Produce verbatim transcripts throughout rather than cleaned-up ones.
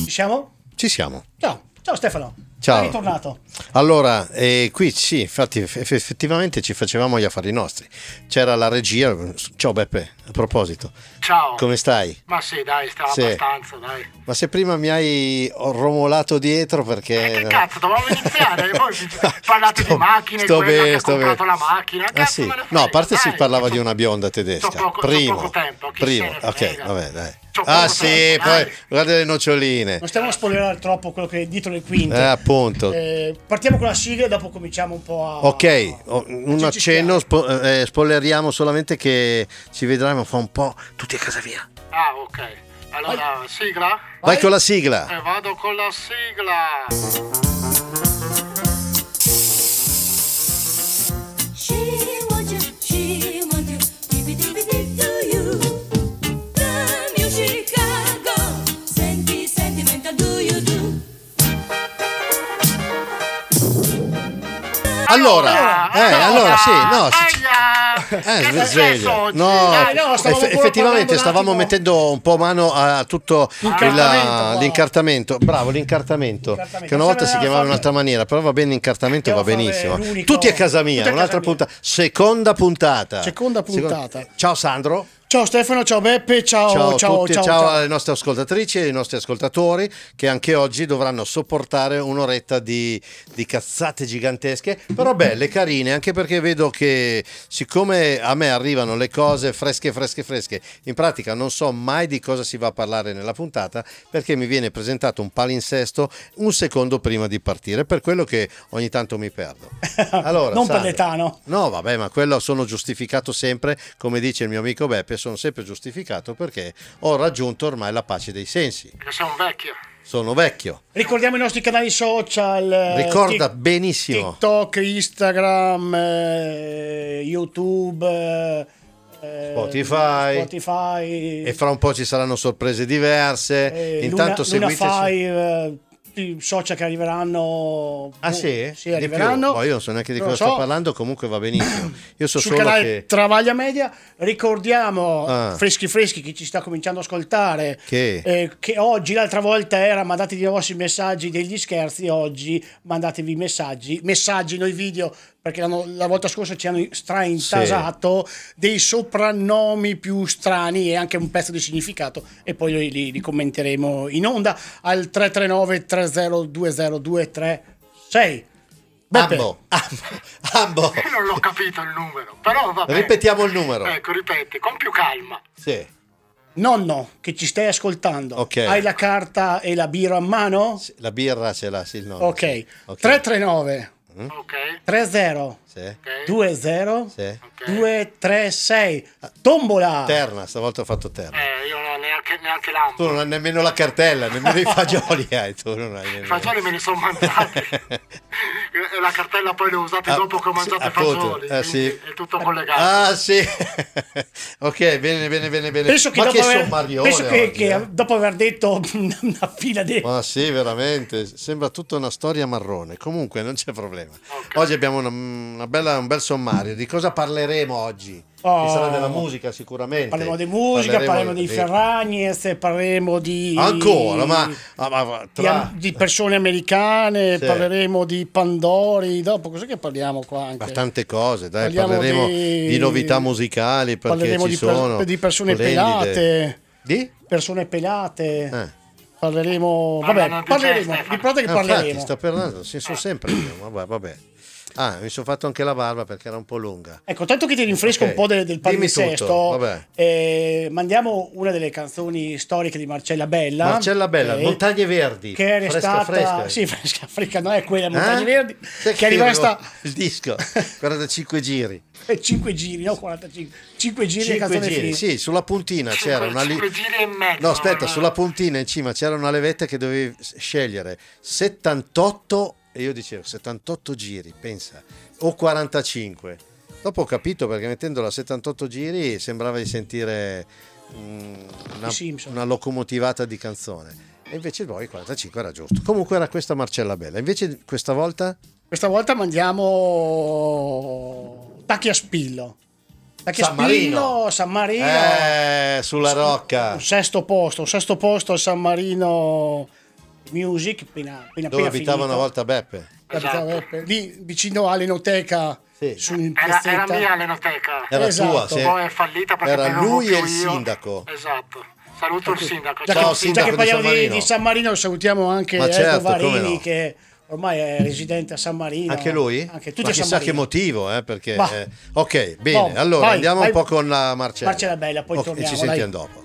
Ci siamo? Ci siamo. Ciao, ciao Stefano. Ciao. Ben ritornato. Allora, eh, qui sì, infatti eff- effettivamente ci facevamo gli affari nostri. C'era la regia. Ciao Beppe, a proposito. Ciao. Come stai? Ma sì, dai, stava Sì. abbastanza, dai. Ma se prima mi hai romolato dietro perché... Eh, che cazzo, dovevamo iniziare. Poi parlate Sto- di macchine, sto quella bene, che ha sto comprato bene. la macchina. Ah, Cazzo sì. me ne No, frega, a parte si dai. parlava di So- una bionda tedesca. so poco- so Primo. poco tempo, chi Primo. se ne Ok, frega. vabbè, dai. So Ah poco sì, tempo, poi dai. guarda le noccioline. Non stiamo a spoilerare troppo quello che è dietro le quinte. Eh, appunto. Eh, partiamo con la sigla e dopo cominciamo un po' a... Ok, oh, un ci accenno, stiamo. spo- eh, spoileriamo solamente che ci vedremo fra un po' tutti a casa mia. Ah, ok. Allora, sigla? Vai, Vai. con la sigla. E vado con la sigla. She wants you, she wants you, dippy dippy dip to you. The music I go, senti sentimental do you do. Allora, eh, allora sì, no, sì. Aia! Eh, Che è sveglia. successo oggi? No, Dai, no, stavamo eff- pure effettivamente parlando un stavamo attimo. mettendo un po' mano a tutto il- L'incartamento la- qua. l'incartamento. Bravo, l'incartamento. L'incartamento. Che una volta si Bisogna chiamava in fare- un'altra maniera, però va bene l'incartamento, va Dobbiamo fare benissimo. l'unico- Tutti a casa mia, tutti a un'altra casa mia. puntata, seconda puntata. Seconda puntata. Ciao Sandro. Ciao Stefano, ciao Beppe, ciao Ciao, ciao a tutti, ciao, ciao ciao. alle nostre ascoltatrici e ai nostri ascoltatori che anche oggi dovranno sopportare un'oretta di, di cazzate gigantesche, però belle, carine, anche perché vedo che siccome a me arrivano le cose fresche, fresche, fresche, in pratica non so mai di cosa si va a parlare nella puntata perché mi viene presentato un palinsesto un secondo prima di partire, per quello che ogni tanto mi perdo. Allora, Non per Sandro. l'età, no? No, vabbè, ma quello sono giustificato sempre, come dice il mio amico Beppe, sono sempre giustificato perché ho raggiunto ormai la pace dei sensi. Che sono vecchio. Sono vecchio. Ricordiamo i nostri canali social. eh, Ricorda Tik- benissimo. TikTok, Instagram, eh, YouTube, eh, Spotify. Spotify, E fra un po' ci saranno sorprese diverse. eh, Intanto Luna, Luna seguiteci. Five, eh, tutti i social che arriveranno. Ah boh, sì? Sì, Di arriveranno. più? Oh, io non so neanche di Non cosa lo sto so. parlando, comunque va benissimo. Io so Sul solo canale che, Travaglia Media ricordiamo Ah. freschi freschi chi ci sta cominciando a ascoltare Che? eh, che oggi l'altra volta era mandatevi i vostri messaggi degli scherzi, oggi mandatevi messaggi messaggi noi video perché la, la volta scorsa ci hanno straintasato dei soprannomi più strani e anche un pezzo di significato e poi li, li- li commenteremo in onda al tre tre nove tre zero due zero due tre sei. Beppe. Ambo, ambo, ambo. Io non l'ho capito il numero, però va bene. Ripetiamo il numero. Ecco, ripeti, con più calma. Sì. Nonno che ci stai ascoltando, Ok. hai la carta e la birra a mano? La birra ce l'ha, sì, il nome, Ok, sì. Ok. tre tre nove Ok? tre zero Sì. Ok? due zero Sì. due tre sei. Tombola. Terna, stavolta ho fatto terna. Eh, io non ho neanche, neanche Tu lampo. non hai nemmeno la cartella, nemmeno i fagioli hai, tu non hai I nemmeno. fagioli me li sono mangiati. E la cartella poi l'ho usata Ah, dopo che ho mangiato sì, i fagioli. appunto, eh, quindi sì. È tutto collegato. Ah sì, ok, bene, bene, bene, bene. Penso che, Ma dopo, che aver, sommarione penso che, oggi, che eh. dopo aver detto una fila di... Ma sì, veramente, sembra tutta una storia marrone. Comunque non c'è problema. Ok. Oggi abbiamo una, una bella, un bel sommario. Di cosa parleremo oggi? Oh. Ci sarà della musica sicuramente. Parleremo di musica, parleremo dei di- Ferragnez, parleremo di... Ancora, ma, ma- ma- ma di, tra- di persone americane, Sì. parleremo di Pandori, dopo cos'è che parliamo qua anche? ma tante cose, dai, Parliamo parleremo di- di, novità musicali perché Parleremo ci di, per- sono di persone splendide. pelate, Di? persone pelate, Eh. parleremo, Parlano vabbè, di parleremo, te, di parte che Ah, infatti, parleremo. sto parlando, sì, sono sempre io, vabbè, vabbè. Ah, mi sono fatto anche la barba perché era un po' lunga. Ecco, tanto che ti rinfresco Ok. un po' del, del Dimmi palinsesto, tutto, vabbè. eh, mandiamo una delle canzoni storiche di Marcella Bella. Marcella Bella, ok, Montagne Verdi, che è fresca, stata, fresca. sì, fresca, fresca, non è quella Montagne Eh? Verdi, Sai che è rimasta il disco, quarantacinque giri. cinque giri, no quarantacinque, cinque giri e cinque canzone giri, finita. sì, sulla puntina c'era una li- cinque giri e mezzo. No, aspetta, eh. sulla puntina in cima c'era una levetta che dovevi scegliere settantotto e io dicevo settantotto giri, pensa, o quarantacinque. Dopo ho capito perché mettendola a settantotto giri sembrava di sentire mm, una, I Simpson. una locomotivata di canzone. E invece poi quarantacinque era giusto. Comunque era questa Marcella Bella. Invece questa volta Questa volta mandiamo Tacchi a Spillo. Tacchi a San Marino. Spillo, San Marino. eh, sulla rocca. Un sesto posto, un sesto posto al San Marino Music, appena, appena, Dove appena abitava finito. una volta Beppe. Abitava Esatto. Beppe, lì vicino all'enoteca. Sì. Su in Era, era piazzetta. mia l'enoteca. Era Esatto. tua, sì. Poi è fallita perché Era pagavo lui più e il io. sindaco. Esatto. Saluto il sindaco. Già Ciao, che, già sindaco che di parliamo San di, Marino. di San Marino, salutiamo anche Ma Eldo certo, come Varini no. che ormai è residente a San Marino. Anche lui? Anche tutti Ma a San chissà che Marino. motivo, eh, perché... Va. eh, ok, bene, Boh, allora vai, andiamo vai. un po' con la Marcella. Marcella Bella, poi Ok, torniamo, ci dai. sentiamo dopo.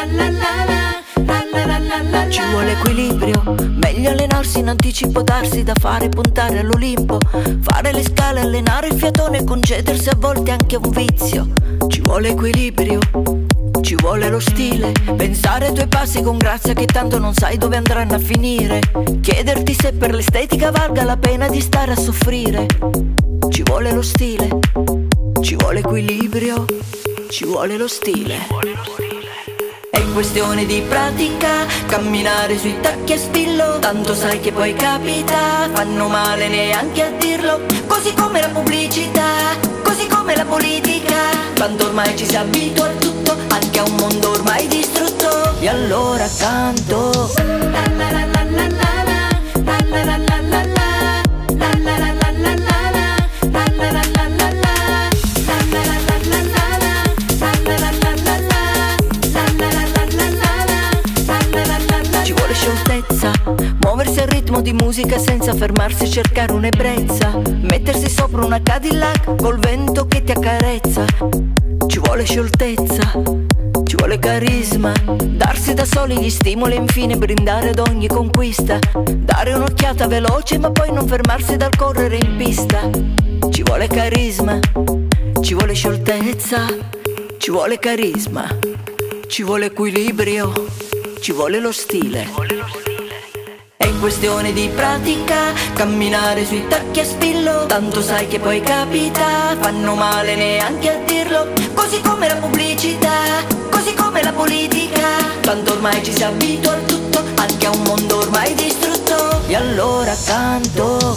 Ci vuole equilibrio, meglio allenarsi in anticipo, darsi da fare, puntare all'Olimpo, fare le scale, allenare il fiatone, concedersi a volte anche un vizio. Ci vuole equilibrio, ci vuole lo stile, pensare ai tuoi passi con grazia che tanto non sai dove andranno a finire, chiederti se per l'estetica valga la pena di stare a soffrire. Ci vuole lo stile, ci vuole equilibrio, ci vuole lo stile. È questione di pratica, camminare sui tacchi a spillo, tanto sai che poi capita, fanno male neanche a dirlo, così come la pubblicità, così come la politica, tanto ormai ci si abitua a tutto, anche a un mondo ormai distrutto, e allora canto. Ci vuole scioltezza, muoversi al ritmo di musica senza fermarsi a cercare un'ebbrezza, mettersi sopra una Cadillac col vento che ti accarezza. Ci vuole scioltezza, ci vuole carisma, darsi da soli gli stimoli e infine brindare ad ogni conquista, dare un'occhiata veloce ma poi non fermarsi dal correre in pista. Ci vuole carisma, ci vuole scioltezza, ci vuole carisma, ci vuole equilibrio, ci vuole lo stile. È questione di pratica, camminare sui tacchi a spillo, tanto sai che poi capita, fanno male neanche a dirlo, così come la pubblicità, così come la politica, tanto ormai ci si abitua a tutto, anche a un mondo ormai distrutto, e allora canto.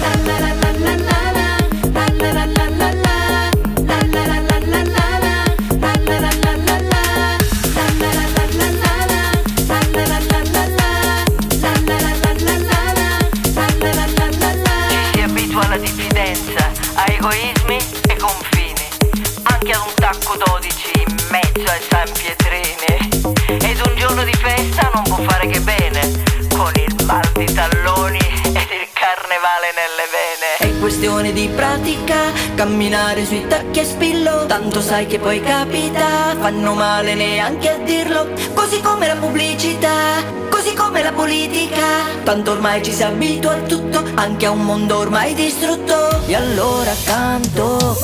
Si abitua alla diffidenza, a egoismi e confini, anche ad un tacco dodici in mezzo ai San Pietrini. Ed un giorno di festa non può fare che bene, con il mal di talloni ed il carnevale nelle vene. È questione di pratica, camminare sui tacchi a spillo, tanto sai che poi capita, fanno male neanche a dirlo, così come la pubblicità, così come la politica, tanto ormai ci si abitua a tutto, anche a un mondo ormai distrutto, e allora canto.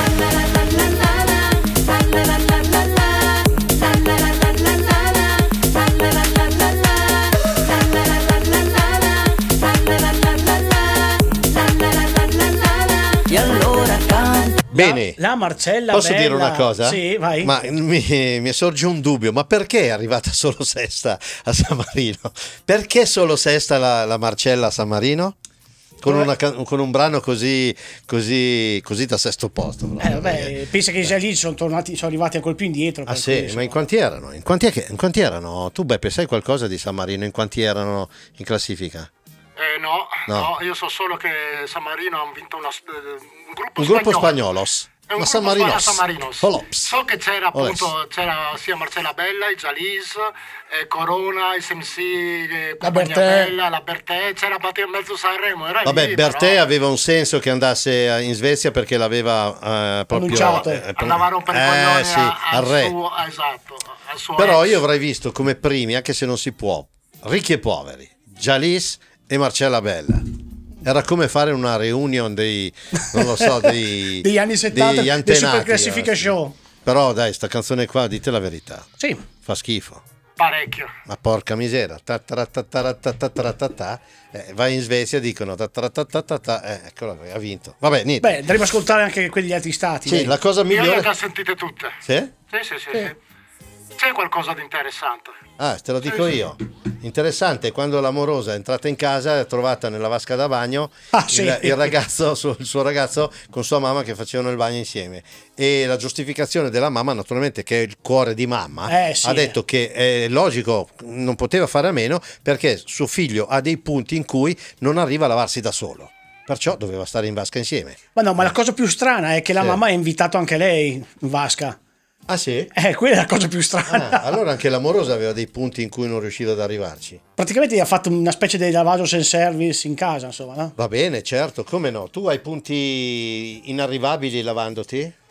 E allora canto. Bene. La, la Marcella Posso Bella. dire una cosa? Sì, vai. Ma mi, mi sorge un dubbio, ma perché è arrivata solo sesta a San Marino? Perché solo sesta la, la Marcella a San Marino? Con, una can- con un brano così, così, così da sesto posto. Eh, proprio, vabbè, perché- pensa che già lì sono tornati, sono arrivati a colpi indietro. Ah per sì, cui, ma in quanti erano? In quanti, è che- in quanti erano? Tu Beppe sai qualcosa di San Marino? In quanti erano in classifica? Eh, no, No. no, io so solo che San Marino ha vinto una, un gruppo Un gruppo spagnolo. spagnolos. È un Ma San gruppo Marinos. San Marinos. Olops. So che c'era appunto Oles. c'era sia Marcella Bella, il Jalis, eh, Corona, il S M C, eh, La Compagnia Bertè. Bella, la Bertè, c'era Batteo in mezzo Sanremo. Era Vabbè, lì, Bertè però aveva un senso che andasse in Svezia perché l'aveva eh, proprio Annunciato. eh, andava a rompere i eh, coglioni sì, a- al al re. suo, esatto, al suo Però ex. io avrei visto come primi, anche se non si può, ricchi e poveri, Jalis e Marcella Bella. Era come fare una reunion dei, non lo so, dei, degli anni settanta, degli dei antenati, Super Classifica eh. Show. Però dai, sta canzone qua, dite la verità, Sì, fa schifo. Parecchio. Ma porca misera, ta ta ta ta ta ta ta ta ta. Eh, vai in Svezia, dicono ta ta ta ta ta ta, eh, eccola, ha vinto. Vabbè, niente. beh, andremo ad ascoltare anche quelli degli altri stati. Sì, dai. la cosa Io le migliore. ho sentite tutte. Sì? Sì, sì, sì. sì. C'è qualcosa di interessante. Ah, te lo dico io. Interessante, quando l'amorosa è entrata in casa è trovata nella vasca da bagno Ah, sì. il, il ragazzo, su- il suo ragazzo con sua mamma che facevano il bagno insieme, e la giustificazione della mamma, naturalmente, che è il cuore di mamma, Eh, sì. ha detto che è logico, non poteva fare a meno perché suo figlio ha dei punti in cui non arriva a lavarsi da solo, perciò doveva stare in vasca insieme. Ma no, ma la cosa più strana è che la Sì. mamma ha invitato anche lei in vasca. Ah sì? Eh, quella è la cosa più strana. Ah, allora anche l'amorosa aveva dei punti in cui non riusciva ad arrivarci. Praticamente gli ha fatto una specie di lavaggio senza service in casa, insomma, no? Va bene, certo, come no? Tu hai punti inarrivabili lavandoti? Eh,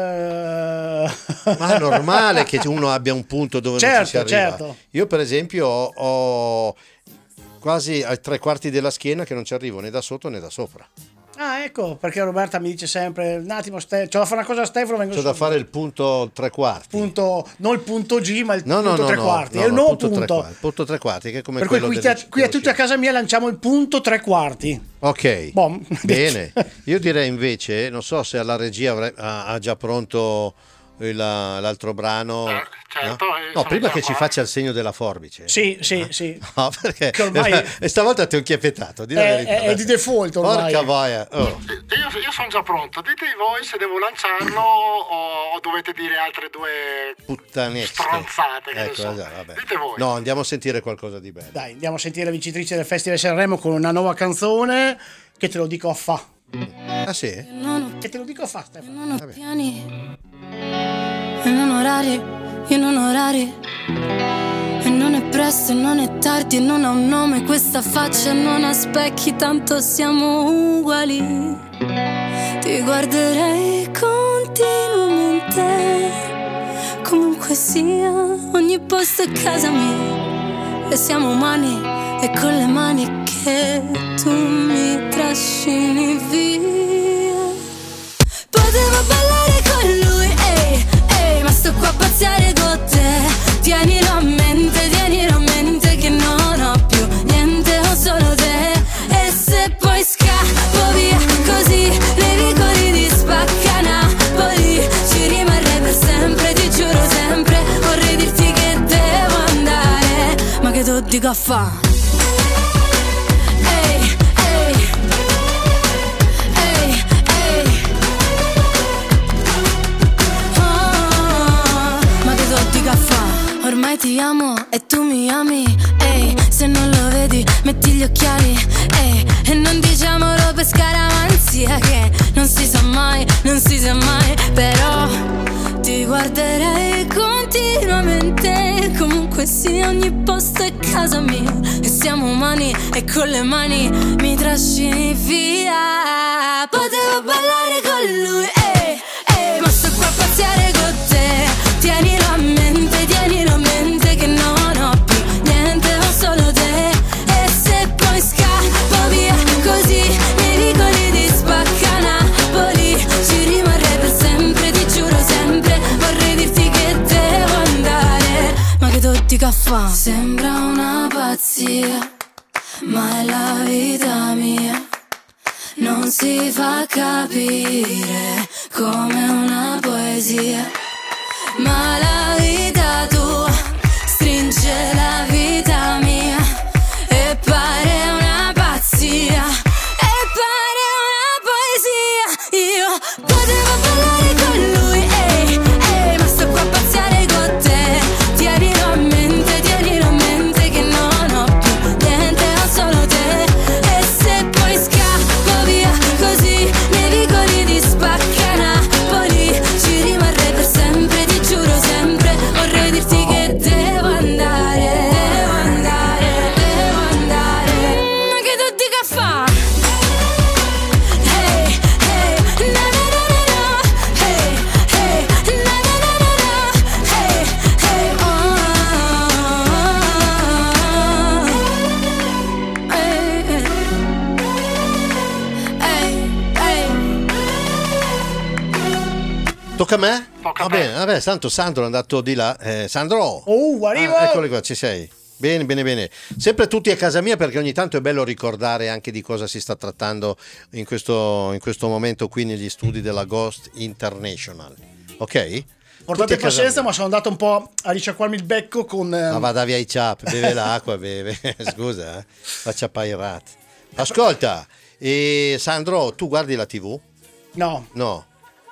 Ma è normale che uno abbia un punto dove non Certo, ci si arriva. certo. Io per esempio ho, ho quasi ai tre quarti della schiena che non ci arrivo né da sotto né da sopra. Ah, ecco, perché Roberta mi dice sempre, un attimo, Ste- c'ho da fare una cosa a Stefano, vengo C'ho da subito." fare il punto tre quarti. Punto, non il punto G, ma il No, no, punto no, tre no, quarti. no, è il no, nuovo punto tre punto. quarti, punto tre quarti, che è come Per cui quello qui, del- a, qui a dello tutti a sci. casa mia lanciamo il punto tre quarti. Ok, Bom. bene. Io direi invece, non so se alla regia avre- ha, ha già pronto il- l'altro brano. Eh, certo, no? eh, No, sono prima già che ci qua. faccia il segno della forbice. Sì, sì, sì. No, perché Che ormai- e stavolta ti ho inchiappettato. Di la È- verità, è- è dai. di default ormai. Porca boia. Oh. Io, io sono già pronto. Dite voi se devo lanciarlo o, o dovete dire altre due Puttanesche. stronzate. Che ne Ecco, so. esatto, vabbè. Dite voi. No, andiamo a sentire qualcosa di bello. Dai, andiamo a sentire la vincitrice del Festival Sanremo con una nuova canzone che te lo dico a fa. Ah sì? Non ho, Che te lo dico a fa, Stefano. non ho piani e non orari, e non orari. E non è presto e non è tardi e non ha un nome questa faccia, non ha specchi, tanto siamo uguali. Ti guarderei continuamente, comunque sia, ogni posto è casa mia. E siamo umani e con le mani che tu mi trascini via. Potevo ballare con lui, ehi, ehi, ma sto qua a pazziare con te. Tienilo a mente, tienilo a mente che non ho più niente, ho solo te. E se poi scappo via così, nei vicoli di Spacca Napoli, ci rimarrei per sempre, ti giuro sempre. Vorrei dirti che devo andare, ma che tu dico a fa'? Ehi, ehi, ehi, ehi. Oh, ma che tu dico a fa'? Ormai ti amo e tu mi ami, ehi, se non lo vedi metti gli occhiali, ehi, e non diciamolo per scaramanzia che non si sa mai, non si sa mai, però ti guarderei continuamente, comunque sia ogni posto è casa mia, e siamo umani e con le mani mi trascini via. Potevo ballare con lui, ehi, ehi, ma sto qua a pazziare con te. Tienilo a mente, tienilo a mente che non ho più niente, ho solo te. E se poi scappo via così, nei vicoli di Spacca Napoli, ci rimarrei per sempre, ti giuro sempre. Vorrei dirti che devo andare, ma che tu dica fa'? Sembra una pazzia, ma è la vita mia. Non si fa capire come una poesia, ma la vita tua stringe la vita mia e pare una pazzia, e pare una poesia. Io potevo ballare con lui, ehi, ehi, ma sto qua a pazziare con te. Tienilo a mente, tienilo a mente che non ho più niente, ho solo te. E se poi scappo via così, nei vicoli di Spacca Napoli, ci rimarrei per sempre, ti giuro sempre. Vorrei dirti che devo andare, devo andare, devo andare. Ma che tu dica fa'? Hey, hey, na na na na na. Hey, hey, na na na na na. Hey, hey, oh. Hey, hey, hey. Tocca a me? Tocca a Va me. bene, vabbè, tanto Sandro è andato di là. Eh, Sandro! Oh, arrivo! Ah, eccoli qua, ci sei. Bene, bene, bene. Sempre tutti a casa mia perché ogni tanto è bello ricordare anche di cosa si sta trattando in questo, in questo momento qui negli studi della Ghost International. Ok? Portate Tutti a casa pazienza, mia. ma sono andato un po' a risciacquarmi il becco con... ehm, Ma vada via i ciap, beve l'acqua, beve. Scusa, eh. Faccia pairate. Ascolta, e Sandro, tu guardi la tivù? No, No.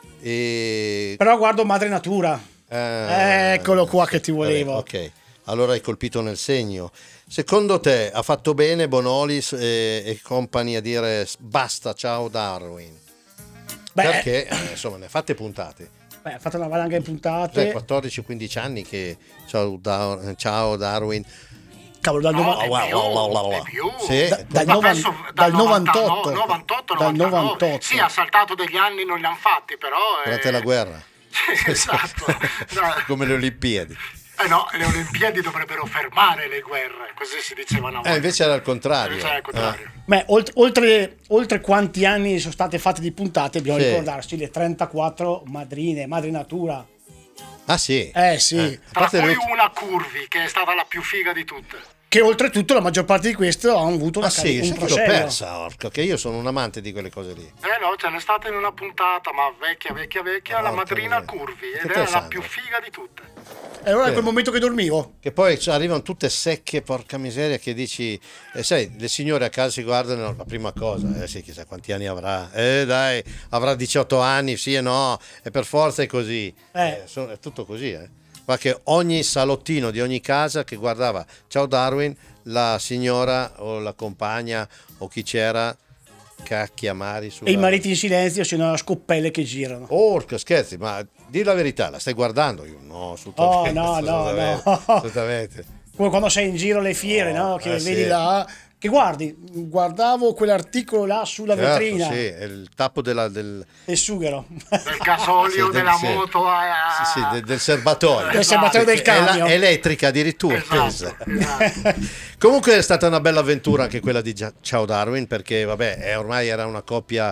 E... però guardo Madre Natura. Ah, Eccolo qua che ti volevo. vabbè, ok, allora hai colpito nel segno. Secondo te ha fatto bene Bonolis e, e compagni a dire basta, ciao Darwin? Beh, Perché eh, insomma ne ha fatte puntate. beh, ha fatto una valanga di Cioè, puntate. quattordici quindici anni che ciao, Dar- ciao Darwin. Cavolo, dal, nova- No, è più, è più. Sì. da- dal, Ma novan- penso dal novanta- novantotto. no, novantotto, Dal novantanove. novantotto. Sì, ha saltato degli anni, non li hanno fatti, però... Durante eh, la guerra. Esatto. No. Come le Olimpiadi. Eh no, le Olimpiadi dovrebbero fermare le guerre, così si diceva una volta. Eh, invece era il contrario. Invece era il contrario. Beh, olt- oltre, oltre quanti anni sono state fatte di puntate, dobbiamo Sì. ricordarci le trentaquattro madrine, Madre Natura. Ah sì? Eh sì, A Tra parte cui le- una Curvi, che è stata la più figa di tutte. che oltretutto la maggior parte di questo hanno avuto una Ah sì, cari- un sai che l'ho proscello. persa, orca, che io sono un amante di quelle cose lì. Eh no, ce n'è stata in una puntata, ma vecchia, vecchia, vecchia, la Porca madrina miseria. Curvi, Che ed te era la sanno? più figa di tutte. E allora Sì. è quel momento che dormivo. Che poi ci arrivano tutte secche, porca miseria, che dici, eh, sai, le signore a casa si guardano, la prima cosa, eh sì, chissà quanti anni avrà, eh dai, avrà diciotto anni, sì e no, e per forza è così, Eh. sono- è tutto così, eh. Ma che ogni salottino di ogni casa che guardava, ciao Darwin, la signora o la compagna o chi c'era, cacchia mari sulla... E i mariti in silenzio sono scoppelle che girano. Porca scherzi, ma di la verità, la stai guardando? Io no, assolutamente. Oh, no, no, assolutamente, no. assolutamente. Come quando sei in giro alle fiere, No, no? Che eh, vedi sì. là, che guardi, guardavo quell'articolo là sulla Certo, vetrina, sì, è il tappo della, del, il sughero. Del gasolio, Sì, del- della sì. moto, a... sì, sì, del, del serbatoio. Del serbatoio del È la- camion. elettrica addirittura. Esatto, pensa. esatto. Comunque è stata una bella avventura anche quella di Gia- Ciao Darwin, perché vabbè, è- ormai era una coppia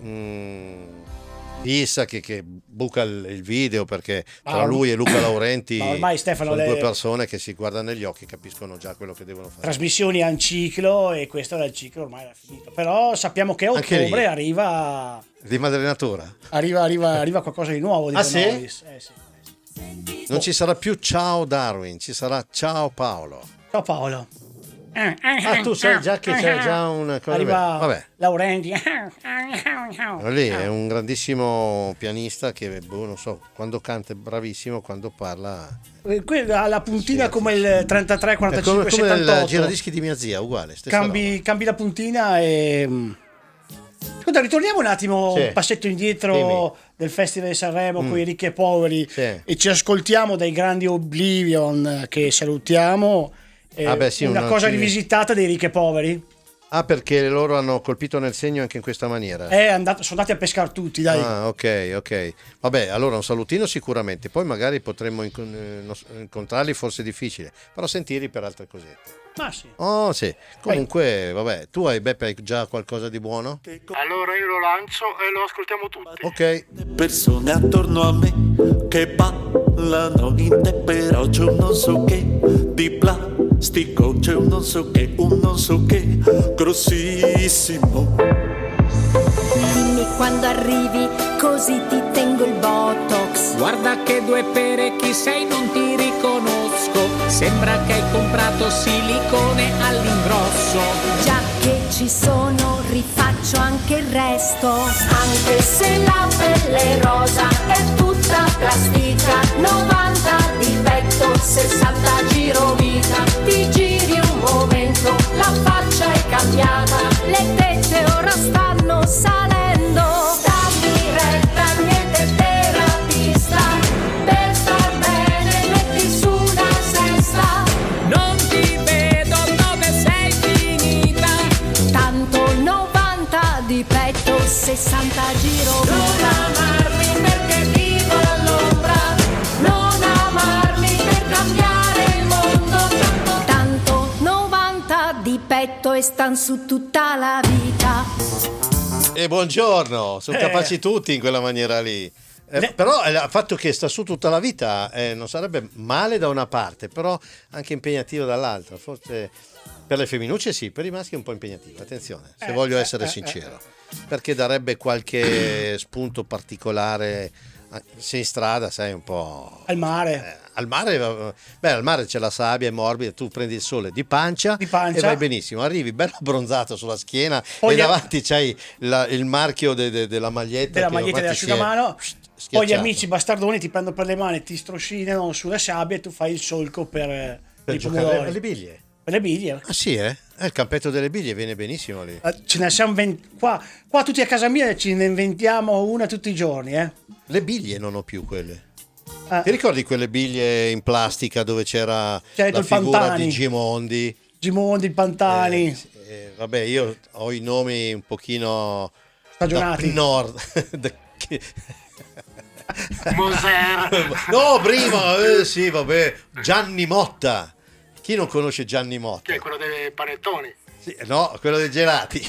mh, fissa che, che buca il, il video, perché Ma tra orm- lui e Luca Laurenti Ma ormai, Stefano, sono le- due persone che si guardano negli occhi e capiscono già quello che devono fare. Trasmissioni a un ciclo e questo era il ciclo, ormai era finito. Però sappiamo che a Anche lì. ottobre arriva, Di Madre Natura. arriva, arriva, arriva qualcosa di nuovo di Ah, sì? Bonolis. Eh, sì. Non ci sarà più Ciao Darwin, ci sarà Ciao Paolo. Ciao Paolo. Ah, tu sai già che c'è già una cosa. Arriva Vabbè. Laurenti. Quello lì è un grandissimo pianista che, boh, non so, quando canta è bravissimo, quando parla... Eh, Quella la puntina Sì, come il trentatré, È quarantacinque, come, come il settantotto. giradischi di mia zia, uguale. stessa roba. cambi, cambi la puntina e... Ascolta, ritorniamo un attimo, Sì. un passetto indietro Dimmi. del Festival di Sanremo con i ricchi e poveri, Sì. e ci ascoltiamo dai grandi Oblivion, che salutiamo. Eh, Ah, beh, sì, una una- cosa sì. rivisitata dei ricchi e poveri. Ah, perché loro hanno colpito nel segno anche in questa maniera. È andato, sono andati a pescare tutti, dai. Ah, ok, ok. Vabbè, allora un salutino sicuramente, poi magari potremmo incon- eh, non so, incontrarli, forse è difficile, però sentirli per altre cosette. Ma sì. Oh sì, comunque, vabbè, tu hai, Beppe, hai già qualcosa di buono? Allora io lo lancio e lo ascoltiamo tutti. Ok. Persone attorno a me che ballano in te, però c'è un non so che di plastico, c'è un non so che, un non so che grossissimo. Dimmi quando arrivi, così ti tengo il botox. Guarda che due pere, chi sei non ti riconosco. Sembra che hai comprato silicone all'ingrosso. Già che ci sono, rifaccio anche il resto. Anche se la pelle è rosa, è tutta plastica. novanta di petto, sessanta giro vita. Ti giri un momento, la faccia è cambiata. Le tette ora stanno salendo. Stammi retta, niente terapista. Per star bene metti su una sesta. Non ti vedo dove sei finita. Tanto novanta di petto, sessanta giro vita. Non amarmi perché vivo all'ombra. Non amarmi per cambiare il mondo. Tanto, tanto novanta di petto e stan su tutta la vita. E buongiorno, sono Eh. capaci tutti in quella maniera lì. Eh, Ne- però eh, il fatto che sta su tutta la vita eh, non sarebbe male da una parte, però anche impegnativo dall'altra. Forse per le femminucce sì, per i maschi è un po' impegnativo. Attenzione, se Eh, voglio eh, essere eh, sincero, perché darebbe qualche spunto particolare sei in strada, sai, un po'... Al mare. Eh, al mare, beh, al mare c'è la sabbia, è morbida, tu prendi il sole di pancia, Di pancia. e vai benissimo, arrivi bello abbronzato sulla schiena Poi e gli- davanti c'hai la- il marchio de- de- della maglietta. Della che maglietta ormai ti si è dell'asciugamano. Poi gli schiacciato. amici bastardoni ti prendono per le mani, ti stroscinano sulla sabbia e tu fai il solco per, eh, Per i giocare pomodori. alle biglie. Per le biglie. Ah sì, eh? Eh, il campetto delle biglie viene benissimo lì. Eh, Ce ne siamo venti qua, qua tutti a casa mia ce ne inventiamo una tutti i giorni, eh. Le biglie non ho più quelle. Eh, Ti ricordi quelle biglie in plastica dove c'era Certo, la il figura Pantani. di Gimondi? Gimondi, il Pantani, Eh, sì, eh, vabbè, io ho i nomi un pochino stagionati. da nord. Da- che- Moser. No, prima, eh, sì, vabbè, Gianni Motta. Chi non conosce Gianni Motta? Che è quello dei panettoni. Sì, no, quello dei gelati.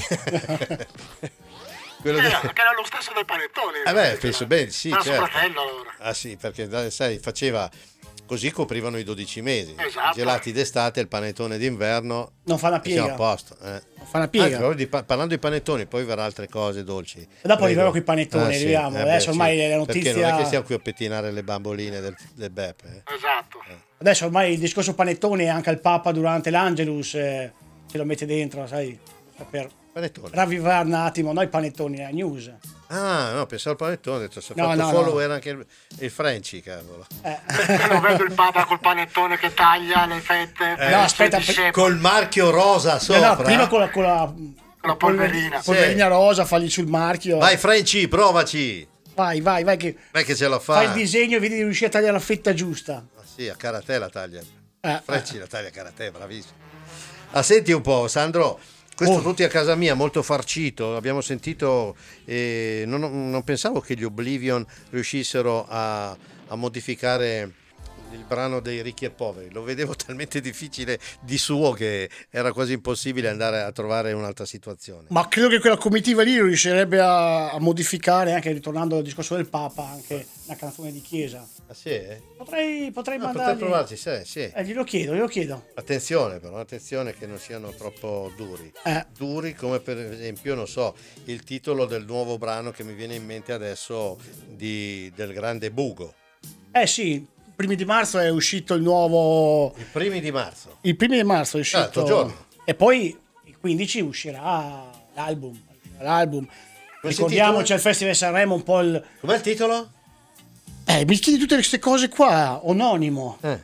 Quello Che dei- era, che era lo stesso dei panettoni. Eh beh, penso bene, sì, Era certo. suo fratello allora. Ah sì, perché dai, sai, faceva così, coprivano i dodici mesi. Esatto. I gelati d'estate, il panettone d'inverno. Non fa una e siamo piega. a posto. Eh. Non fa una Anzi, piega. proprio di pa- parlando di panettoni, poi verrà altre cose dolci. E dopo Credo. arriviamo coi panettoni, Ah, sì, arriviamo. eh beh, Adesso ormai sì. la notizia- Perché non è che stiamo qui a pettinare le bamboline del, del Beppe. eh. Esatto. Adesso ormai il discorso panettoni anche il Papa durante l'Angelus eh, ce lo mette dentro, sai, per Panettone. ravvivare un attimo, noi panettoni, la news. Ah, no, pensavo al panettone, ho detto, se ho No, fatto no, follower anche il, il Frenchy, cavolo. Io lo vedo il Papa col panettone che taglia le fette. per No, i suoi aspetta, discepoli. Col marchio rosa No, sopra. no, prima con la, con la, la polverina. polverina rosa, fagli sul marchio. Vai Frenchy, provaci. vai, vai, vai che Non è che ce la fa. fai il disegno e vedi di riuscire a tagliare la fetta giusta. Ah, sì, a karate la taglia. Eh, Frenchy la taglia a karate, bravissimo. Ah, senti un po', Sandro, questo Oh. tutti a casa mia, molto farcito. Abbiamo sentito, eh, non, non pensavo che gli Oblivion riuscissero a, a modificare il brano dei ricchi e poveri. Lo vedevo talmente difficile di suo che era quasi impossibile andare a trovare un'altra situazione. Ma credo che quella comitiva lì riuscirebbe a, a modificare, anche ritornando al discorso del Papa, anche una canzone di chiesa. Ah, sì? eh? Potrei, potrei Ah, potrei mandargli... provarci, sì, sì. Eh, glielo chiedo, glielo chiedo. Attenzione però, attenzione che non siano troppo duri. Eh. Duri come per esempio, non so, il titolo del nuovo brano che mi viene in mente adesso di, del grande Bugo. Eh sì, primi di marzo è uscito il nuovo... I primi di marzo. Il primo di marzo è uscito... L'altro giorno. E poi il quindici uscirà l'album. l'album. Come Ricordiamo si c'è il Festival Sanremo un po' il... Com'è il titolo? Eh, mi chiedi tutte queste cose qua, anonimo. Eh,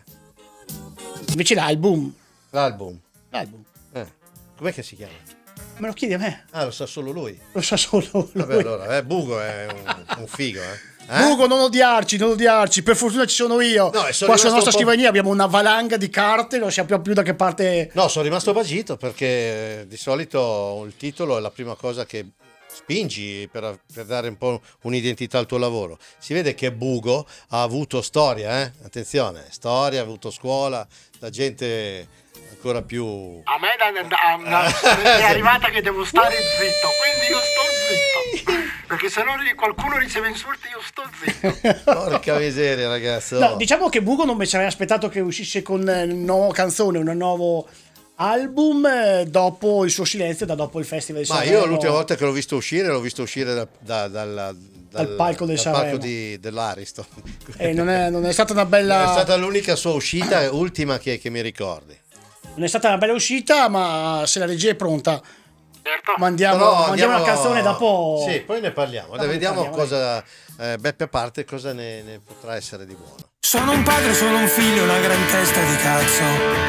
Invece l'album. l'album. L'album. Eh. Com'è che si chiama? Me lo chiedi a me, Ah, lo sa solo lui. lo sa solo lui. Vabbè, allora, eh, Bugo è un, un figo, eh. Eh? Ugo, non odiarci, non odiarci, per fortuna ci sono io. No, e sono Qua sulla rimasto nostra un po'- scrivania abbiamo una valanga di carte, non sappiamo più da che parte... No, sono rimasto vagito perché di solito il titolo è la prima cosa che spingi per, per dare un po' un'identità al tuo lavoro. Si vede che Bugo ha avuto storia, eh? Attenzione, storia, ha avuto scuola, la gente ancora più... A me da- da- da- è arrivata che devo stare zitto, quindi io sto zitto. Perché se no ri- qualcuno riceve insulti, io sto zitto. Porca miseria, ragazzo. No, diciamo che Bugo non mi sarei aspettato che uscisse con una nuova canzone, un nuovo album eh, dopo il suo silenzio, da dopo il Festival di Ma Sanremo. io l'ultima volta che l'ho visto uscire, l'ho visto uscire da, da- dalla- dal, palco del dal Sanremo. palco di, dell'Ariston. Eh, non, è, non è stata una bella... È stata l'unica sua uscita e ultima che, che mi ricordi. Non è stata una bella uscita, ma se la regia è pronta, Certo. mandiamo, Però mandiamo andiamo- una canzone dopo. Sì, poi ne parliamo. Dopo ne Vediamo parliamo, cosa, eh, Beppe a parte, cosa ne, ne potrà essere di buono. Sono un padre, sono un figlio, una gran testa di cazzo.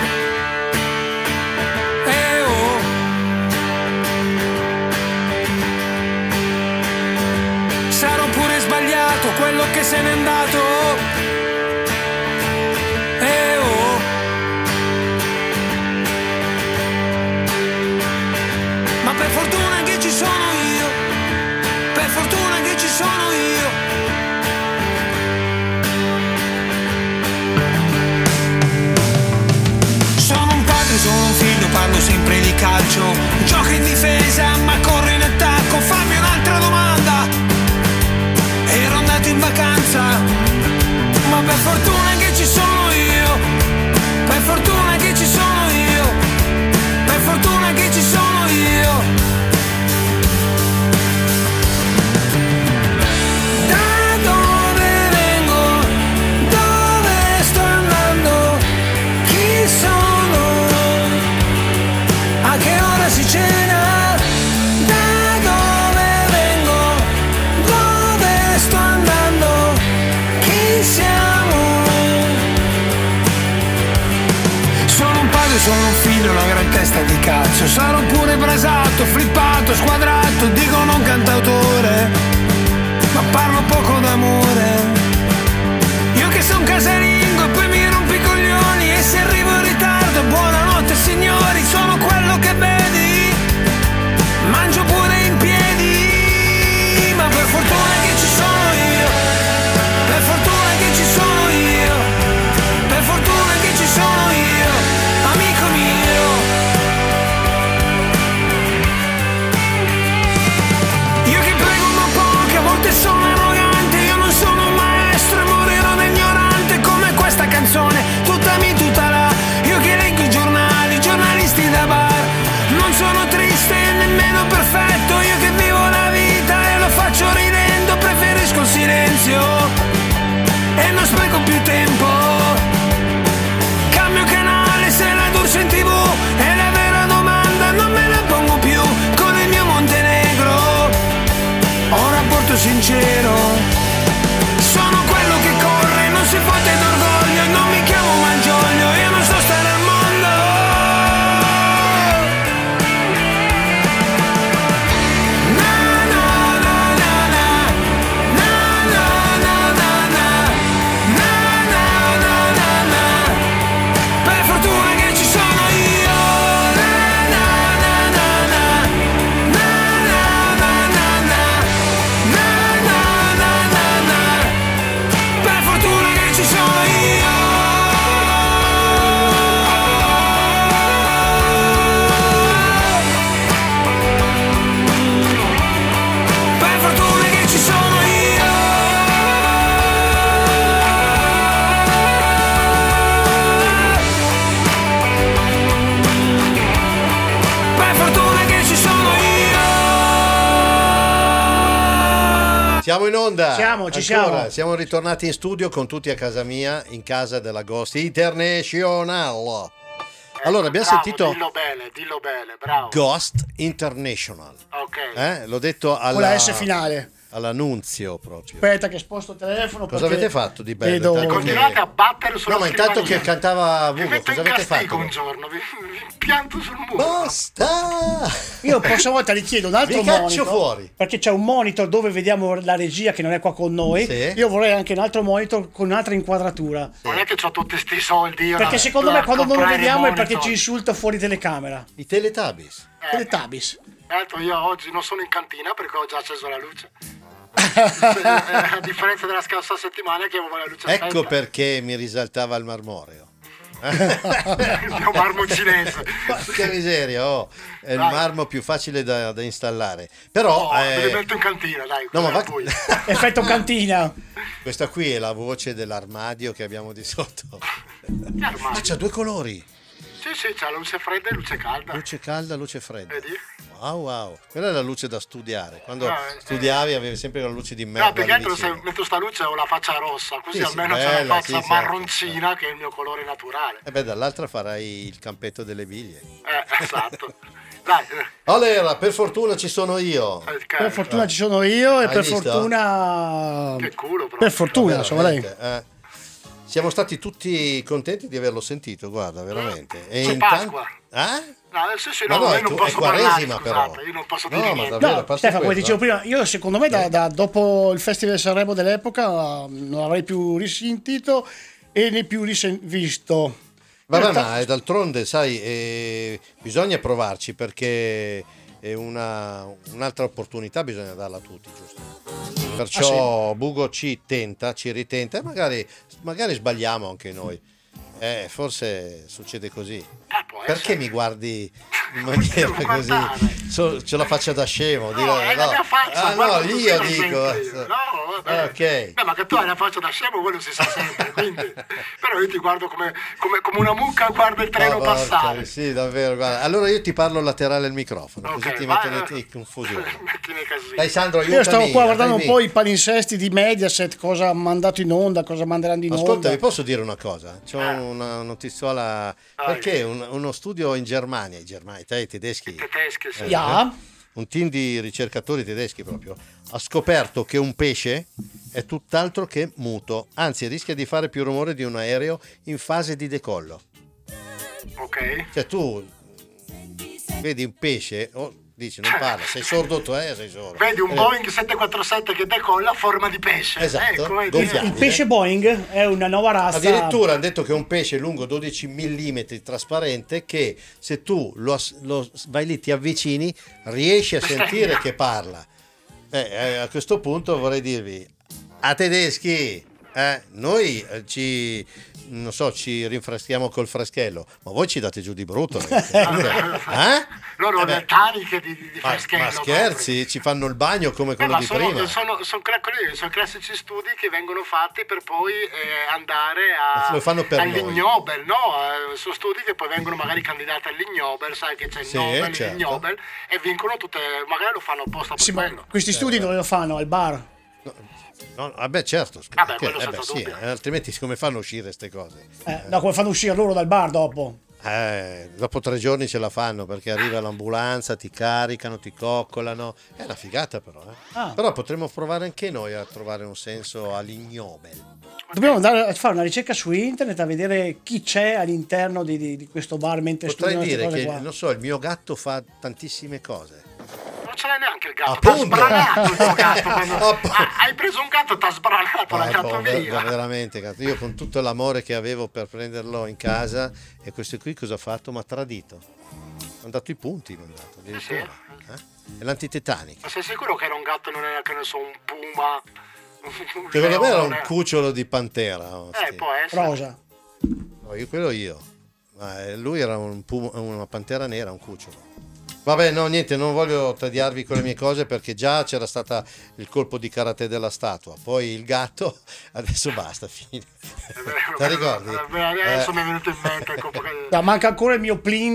Eh oh. Sarò pure sbagliato quello che se n'è andato. Eh oh. Ma per fortuna che ci sono io. Per fortuna che ci sono io. Sono un padre, sono un figlio, parlo sempre di calcio. Gioca in difesa, ma corre in attacco. Fammi un'altra domanda. Ero andato in vacanza, ma testa di cazzo. Sarò pure brasato, flippato, squadrato, dicono un cantautore, ma parlo poco d'amore. Io che son casalingo e poi mi rompi i coglioni, e se arrivo in ritardo buonanotte signori, sono quello che vedi, mangio pure in piedi, ma per fortuna che ci sono io, per fortuna che ci sono io, per fortuna che ci sono io, amico mio. Io che prego ma poche, a volte sono arrogante, io non sono un maestro e morirò da ignorante come questa canzone, tutta mi tutta là. Io che leggo i giornali, giornalisti da bar, non sono triste e nemmeno perfetto, io che vivo la vita e lo faccio ridendo, preferisco il silenzio e non spreco più tempo. Cambio canale se la D'Urso in tv, e la vera domanda non me la pongo più con il mio Montenegro. Ho un rapporto sincero, sono quello che corre, non si fotte d'orgoglio, non mi chiamo Malgioglio, io non so stare al mondo. Na na na na na, na na na na na, na na na na na, per fortuna che ci sono io. Na na na na na, na na na na na, na na na na na, per fortuna che ci sono io. Per fortuna che ci sono io. Per fortuna che ci sono io. Siamo in onda. Siamo, ci Ancora. siamo. Siamo ritornati in studio con tutti a casa mia, in casa della Ghost International. Allora, abbiamo Bravo, sentito dillo bene, dillo bene, bravo. Ghost International. Ok. Eh? L'ho detto alla, Con la S finale. all'annunzio proprio. Aspetta che sposto il telefono. Cosa perché avete fatto di bello? vedo- Intanto che- Continuate a battere sulla No, ma intanto scrivania. che cantava Vi Vugo, metto cosa in avete castigo fatto? un giorno, vi, vi pianto sul muro. Basta! Io la prossima volta gli chiedo un altro Vi caccio monitor, fuori. perché c'è un monitor dove vediamo la regia che non è qua con noi. Sì. Io vorrei anche un altro monitor con un'altra inquadratura. Non è che ho tutti sti soldi io Perché no, secondo me per quando non lo comprare vediamo è monitor. perché ci insulta fuori telecamera. I Teletubbies. Eh, Teletubbies. Certo, io oggi non sono in cantina perché ho già acceso la luce. Eh, a differenza della scorsa settimana che avevo la luce Ecco spenta. perché mi risaltava il marmoreo. Il mio marmo cinese. Che miseria, oh. È il Dai. marmo più facile da, da installare. Però Oh, me li eh, metto in cantina, dai. no, ma va- poi. Effetto cantina. questa qui è la voce dell'armadio che abbiamo di sotto. Che armadio? Ah, c'ha due colori. Sì, sì, c'è luce fredda e luce calda. Luce calda, luce fredda. Vedi? Wow, wow. Quella è la luce da studiare. Quando Ah, eh. studiavi avevi sempre la luce di merda. No, perché lì altro se vicino. metto sta luce ho la faccia rossa, così Sì, sì, almeno c'è bella, la faccia sì, certo, marroncina che è il mio colore naturale. E beh, dall'altra farai il campetto delle biglie. Eh, esatto. Dai, eh, Allora, per fortuna ci sono io. eh, Per carico. fortuna ci sono io e Hai per visto? fortuna Che culo proprio. per fortuna insomma lei. Veramente, eh. Siamo stati tutti contenti di averlo sentito, guarda, veramente. E C'è intan- Pasqua. Eh? No, adesso sì, Ma no, no, io è non tu- posso è parlare, Quaresima, però. scusate, io non posso No, dire ma niente. davvero, a No, parte Stefano, come questo, dicevo prima, io secondo me da, da- dopo il Festival di Sanremo dell'epoca non avrei più risentito e né più risen- visto. Vabbè, In realtà- ma eh, d'altronde, sai, eh, bisogna provarci perché è una, un'altra opportunità, bisogna darla a tutti, giusto? Perciò Bugo ci tenta, ci ritenta e magari, magari sbagliamo anche noi. Eh, forse succede così. Eh, può Perché essere. mi guardi in maniera Devo così? guardare. So- ce la faccia da scemo. No, dire- è la mia faccia, Ah, guarda, no, tu io sei dico. sempre io. No, vabbè. Ok. Beh, ma che tu hai la faccia da scemo, quello si sa sempre, quindi. Però io ti guardo come, come, come una mucca guarda il treno Oh, porca, passare. sì, davvero. Guarda. Allora io ti parlo laterale al microfono, così Ok, ti vai, metto in, eh. in confusione. Mettimi così. Dai Sandro, aiutami. Io stavo qua guardando un aiutami. po' i palinsesti di Mediaset, cosa ha mandato in onda, cosa manderanno in Ascolta, onda. vi posso dire una cosa? C'ho Eh. una notiziola. Perché un- uno studio in Germania, i germani, te, i tedeschi, Tedeschi, sì. eh, Ja. un team di ricercatori tedeschi proprio, ha scoperto che un pesce è tutt'altro che muto, anzi rischia di fare più rumore di un aereo in fase di decollo. Ok. Cioè tu vedi un pesce, oh, dici non parla, sei sordo tu, eh, sei sordo. Vedi un Eh, Boeing sette quattro sette che decolla a forma di pesce. Esatto, Eh, come gonfiabile. Il pesce Boeing è una nuova razza. Addirittura hanno detto che è un pesce lungo dodici millimetri trasparente che se tu lo, lo vai lì, ti avvicini, riesci a sentire che parla. Eh, eh, a questo punto vorrei dirvi, a tedeschi, eh, noi eh, ci, non so, ci rinfreschiamo col freschello, ma voi ci date giù di brutto. Eh? Loro Eh beh. le taniche di, di, di Ma, freschello. ma scherzi, ci fanno il bagno come Eh, quello ma di sono, prima. sono, sono, cla- quelli sono classici studi che vengono fatti per poi eh, andare a, Lo fanno per noi. all'Ignobel, no? Eh, sono studi che poi vengono magari candidati all'Ignobel, sai che c'è il Sì, Nobel, certo. l'Ignobel, e vincono tutte, magari lo fanno apposta per Sì, ma quello. questi studi dove lo fanno? Al bar? No, vabbè, certo, scusa, Vabbè, che- quello eh beh, senza sì, dubbio. eh, altrimenti come fanno a uscire queste cose? Eh, no, come fanno uscire loro dal bar dopo? Eh, dopo tre giorni ce la fanno perché arriva l'ambulanza, ti caricano, ti coccolano. È una figata però. Eh. Ah. Però potremmo provare anche noi a trovare un senso all'ignobel. Dobbiamo andare a fare una ricerca su internet a vedere chi c'è all'interno di, di- di questo bar mentre Potrei studiano dire queste che, cose qua. non so, il mio gatto fa tantissime cose. Non ce l'hai neanche il gatto, Appunto. t'ha sbranato il tuo gatto. quando- Ah, hai preso un gatto e t'ha sbranato, l'hai Eh, dato boh, ver- via. veramente, cazzo. Io con tutto l'amore che avevo per prenderlo in casa, e questo qui cosa ha fatto? Mi ha tradito. Mi ha dato i punti, mi ha dato addirittura. Eh? È l'antitetanica. Ma sei sicuro che era un gatto e non era, che ne so, un puma? Un Secondo me era un leone? cucciolo di pantera. Eh, può essere. Rosa. No, io quello io. Ma eh, lui era un puma- una pantera nera, un cucciolo. Vabbè, no, niente, non voglio tediarvi con le mie cose perché già c'era stato il colpo di karate della statua, poi il gatto, adesso basta, fine. Ti ricordi? Eh, Adesso Eh. mi è venuto in mente il colpo che- No, manca ancora il mio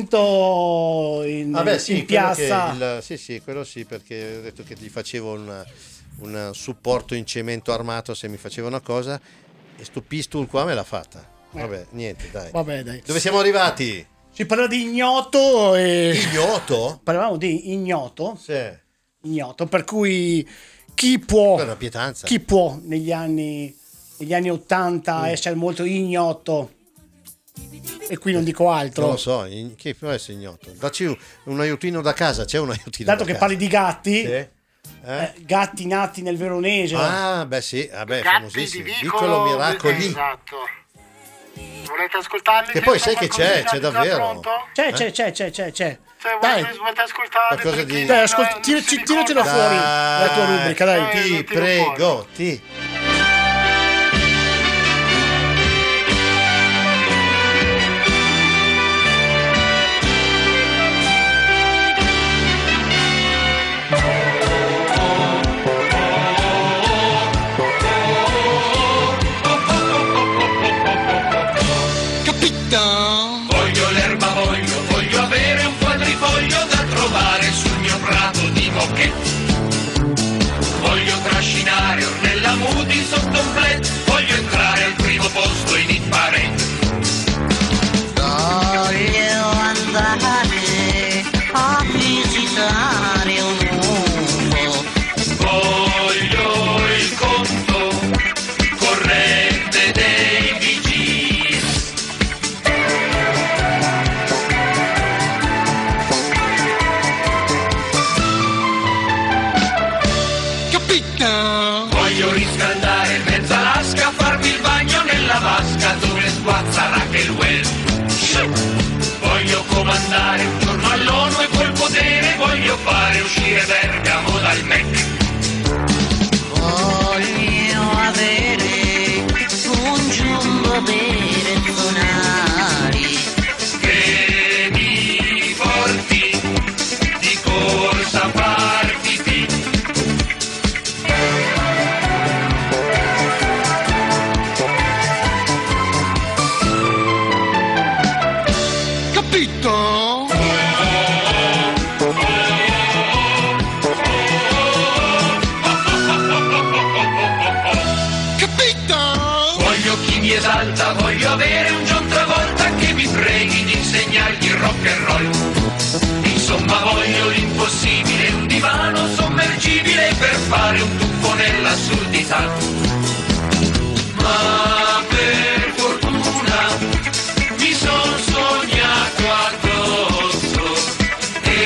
plinto in, Vabbè, sì, in quello piazza. che il- sì, sì, quello sì, perché ho detto che gli facevo un, un supporto in cemento armato se mi faceva una cosa e sto pistol qua me l'ha fatta. Vabbè, niente, dai. Vabbè, dai. Dove siamo arrivati? Si parla di ignoto e... Ignoto? Parlavamo di ignoto. Sì. Ignoto, per cui chi può, È una pietanza. chi può negli anni, negli anni ottanta Mm. essere molto ignoto? E qui non dico altro. Non lo so, in- chi può essere ignoto? Dacci un, un aiutino da casa, c'è un aiutino Dato da che casa. parli di gatti, Sì. Eh? eh, gatti nati nel Veronese. Ah, beh sì, vabbè, Gatti famosissimi. di Piccolo miracoli. Esatto. Volete ascoltarli? Che poi sai che c'è, Qualcosina c'è già davvero. pronto? C'è, Eh? c'è, c'è, c'è, c'è, c'è. Cioè, Dai, volete, volete ascoltare? Qualcosa per di- chi dai, non- ascolta, non tiraci- si tiracelo ricorda? fuori la tua rubrica, dai. Eh, Ti lo tiro prego, ti. Voglio l'erba, voglio, voglio avere un quadrifoglio da trovare sul mio prato di bocche. Voglio trascinare Ornella Muti sotto un flat, voglio entrare al primo posto in hit parade. Voglio andare a visitare un mondo. Voglio il conto corrente dei Bee Gees. Voglio riscaldare mezza Alaska, farmi il bagno nella vasca dove sguazza Rachel Welch. Voglio comandare un giorno all'ONU e col potere voglio fare uscire Bergamo dal M E C. Voglio avere un giumbo per suonare. Che mi porti di corsa a far pipì. Capito? Capito? Voglio chi mi esalta, voglio avere un John Travolta che mi preghi di insegnargli il rock and roll. Insomma voglio l'impossibile, un divano sommergibile per fare un tuffo nell'assurdità. Ma per fortuna mi son sognato addosso e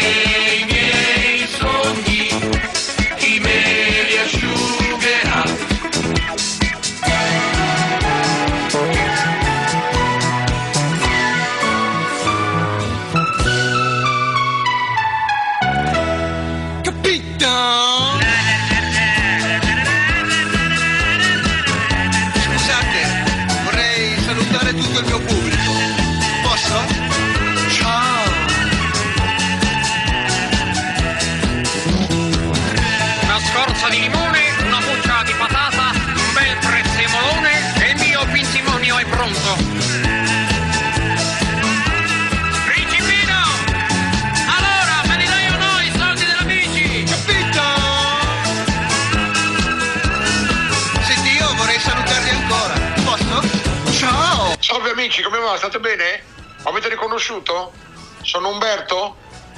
Salve amici, come va? State bene? Avete riconosciuto? Sono Umberto?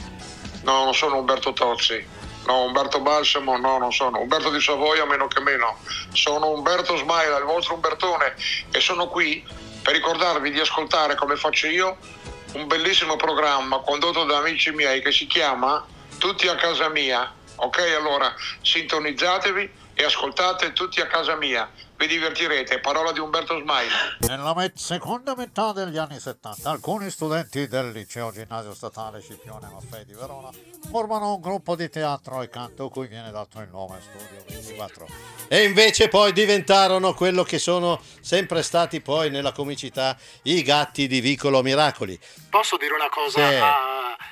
No, non sono Umberto Tozzi. No, Umberto Balsamo, no, non sono. Umberto di Savoia, meno che meno. Sono Umberto Smaila, il vostro Umbertone, e sono qui per ricordarvi di ascoltare, come faccio io, un bellissimo programma condotto da amici miei che si chiama Tutti a casa mia. Ok, allora sintonizzatevi e ascoltate Tutti a casa mia. Vi divertirete, parola di Umberto Smaila. Nella met- seconda metà degli anni settanta, alcuni studenti del liceo ginnasio statale Scipione Maffei di Verona formano un gruppo di teatro e canto cui viene dato il nome Studio ventiquattro. E invece poi diventarono quello che sono sempre stati poi nella comicità, i Gatti di Vicolo Miracoli. Posso dire una cosa Sì. a,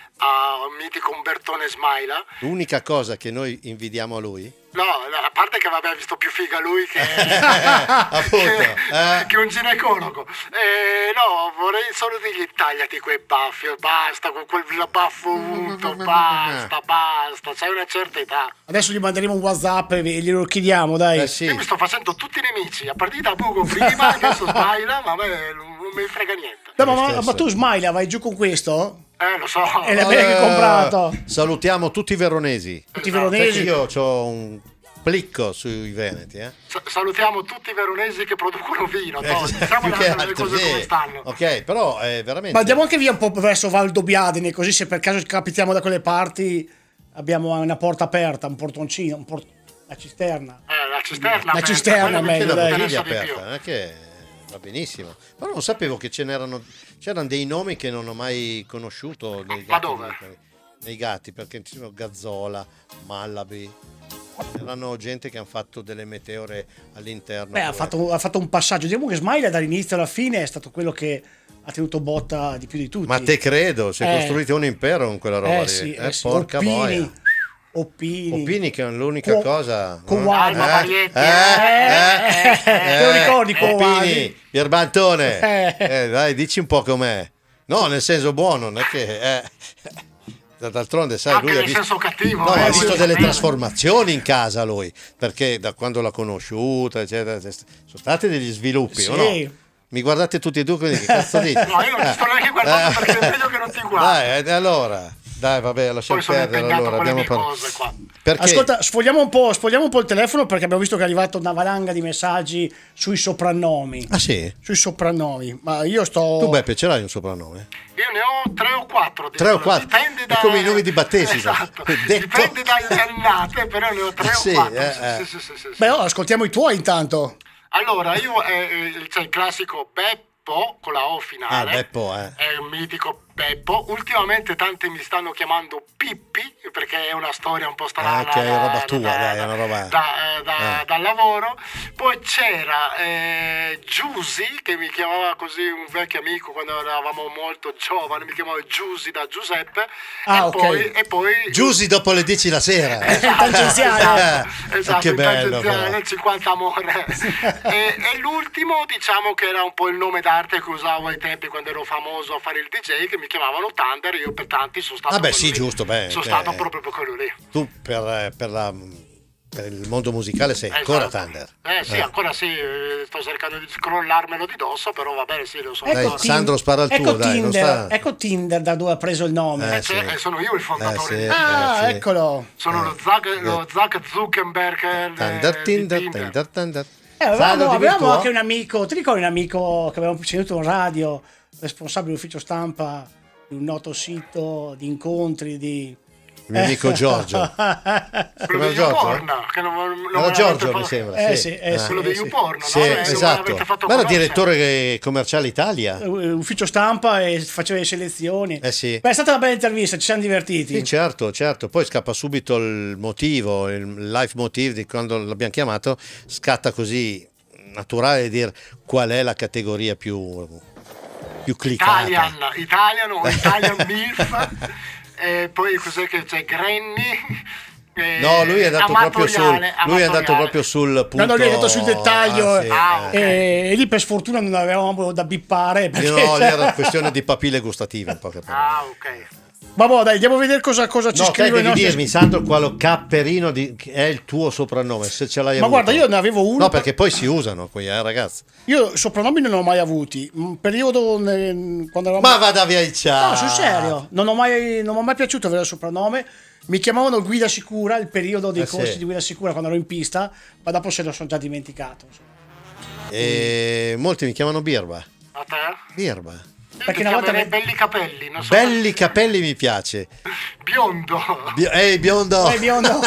a un mitico Umbertone Smaila? L'unica cosa che noi invidiamo a lui No, a parte che vabbè, ha visto più figa lui che, appunto, che, eh. che un ginecologo. Eh, no, vorrei solo dirgli tagliati quei baffi, basta, con quel baffo unto, basta, basta, c'hai una certa età. Adesso gli manderemo un WhatsApp e glielo chiediamo, dai. Io mi sto facendo tutti nemici, a partire da Bugo prima, adesso Smaila, ma a me non, non mi frega niente. No, ma, ma, ma tu Smaila vai giù con questo? Eh, lo so. È la bene che hai comprato. Salutiamo tutti i veronesi. Tutti i veronesi. Perché io ho un plicco sui veneti, eh. Sa- salutiamo tutti i veronesi che producono vino, no? Eh, Diciamo più le, che le altro, cose sì. come stanno. Ok, però è veramente... Ma andiamo anche via un po' verso Valdobbiadene, così se per caso capitiamo da quelle parti abbiamo una porta aperta, un portoncino, un port- la cisterna. Eh, la cisterna. La aperta, cisterna quello mi meglio, dai. interessa di aperta, più. non è che va benissimo. Però non sapevo che ce n'erano, c'erano dei nomi che non ho mai conosciuto nei Ma gatti, dove? nei gatti, perché ci sono Gazzola, Mallaby, erano gente che hanno fatto delle meteore all'interno. Beh, ha fatto, ha fatto un passaggio. Diciamo che Smaila dall'inizio alla fine è stato quello che ha tenuto botta di più di tutti. Ma te credo, si è Eh. costruito un impero con quella roba Eh lì. sì, eh, eh sì. porca Oppini, boia. Oppini. Oppini che è l'unica Co- cosa. Coguagli. eh, Alba eh, Marietti. eh, Eh, eh, te lo ricordi, Coguagli? Oppini, Pierbantone. Eh. Eh, dai, dici un po' com'è. No, nel senso buono, non è che... eh. D'altronde, sai, Anche lui ha nel visto, senso cattivo. no, eh, ha visto voglio delle sapere. trasformazioni in casa lui, perché da quando l'ha conosciuta, eccetera, sono stati degli sviluppi, o no? Sì. Mi guardate tutti e due, quindi che cazzo dite? No, io non ti sto neanche guardando perché è meglio che non ti guardi. Dai, eh, allora, dai, vabbè, lasciamo Poi sono perdere. impegnato Allora, con le abbiamo mie par- cose qua. Perché? Ascolta, sfogliamo un, po', sfogliamo un po' il telefono perché abbiamo visto che è arrivata una valanga di messaggi sui soprannomi. Ah sì? Sui soprannomi. Ma io sto... Tu Beppe, ce l'hai un soprannome? Io ne ho tre o quattro. Tre o quattro? Dipende da... È come i nomi di battesimo. Esatto. Detto. Dipende dalle annate, però ne ho tre Sì, o quattro. eh, sì, eh. sì, sì, sì, sì. Beh, oh, ascoltiamo i tuoi intanto. Allora, io eh, eh, c'è il classico Beppo con la O Ah, finale. Beppo, eh. È un mitico Beppo. Ultimamente tanti mi stanno chiamando Pippi perché è una storia un po' strana. Ah, ok, è da- roba tua, da- dai, è una roba... da- eh, da- Eh. dal lavoro. Poi c'era eh, Giusy che mi chiamava così, un vecchio amico quando eravamo molto giovani, mi chiamava Giusy da Giuseppe. Ah, e, ok. poi, e poi Giusy dopo le dieci la sera. Esatto, Eh, esatto, che in bello, tangenziale, però. cinquanta amore. e, e l'ultimo, diciamo che era un po' il nome d'arte che usavo ai tempi quando ero famoso a fare il D J, che mi chiamavano Thunder. Io per tanti sono stato Ah beh, quello sì, lì. giusto, beh, sono beh. stato proprio per quello lì. Tu per, per, la, per il mondo musicale sei ancora Esatto. Thunder. Eh sì, Eh. ancora sì, eh, sto cercando di scrollarmelo di dosso, però va bene, sì, lo so. Dai, Ecco Sandro spara il ecco tuo, dai, non Tinder, sta... ecco Tinder da dove ha preso il nome. Eh, Eh, cioè, sì. eh, sono io il fondatore. Eh, sì, di- Ah, eh, sì. eccolo. Sono lo Zuck, lo Zuck Zuckerberg eh, Thunder, di Tinder, Tinder. Tinder, Tinder. Eh, avevamo Sandro, dimmi il avevamo tuo? anche un amico, ti ricordi un amico che avevamo sentito in radio, responsabile dell'ufficio stampa di un noto sito di incontri di... Il mio amico Giorgio. Quello Come di Giorgio? YouPorn, che non, non Era me Giorgio, l'avete mi fa- sembra. Eh, sì. sì, eh, sì, quello di sì. YouPorn, Sì, no? Eh, non esatto. l'avete fatto Ma era conoscere. direttore commerciale Italia. eh, ufficio stampa e faceva le selezioni. Eh sì. Beh, è stata una bella intervista, ci siamo divertiti. Sì, certo, certo. Poi scappa subito il motivo, il life motive di quando l'abbiamo chiamato, scatta così naturale di dire qual è la categoria più, più cliccata. Italian, Italian o Italian MILF. E poi cos'è che c'è? Granny. eh, No, lui è andato proprio sul, amatoriale, lui è andato amatoriale. proprio sul punto. No, no, lui è andato sul dettaglio Ah, sì, Ah, eh. e, e lì per sfortuna non avevamo da bippare perché No, lì era questione di papille gustative, in poche parole. Ah, ok. Vabbè, dai, andiamo a vedere cosa, cosa ci No, te scrive. devi i nostri- dirmi, Sandro, quale Capperino di- è il tuo soprannome, se ce l'hai Ma avuto. guarda, io ne avevo uno. No, perché poi si usano qui, eh, ragazzi. Io soprannomi non ne ho mai avuti. Un periodo ne- quando eravamo... Ma vada via il ciao. No, sul serio. Non ho mai, non mi è mai piaciuto avere il soprannome. Mi chiamavano Guida Sicura, il periodo dei Eh, corsi sì. di Guida Sicura quando ero in pista, ma dopo se lo sono già dimenticato. E molti mi chiamano Birba. A te? Birba. Perché Ti una volta chiamerei belli capelli, non so. Belli capelli mi piace. Biondo. Bi- Ehi biondo. Ehi, biondo.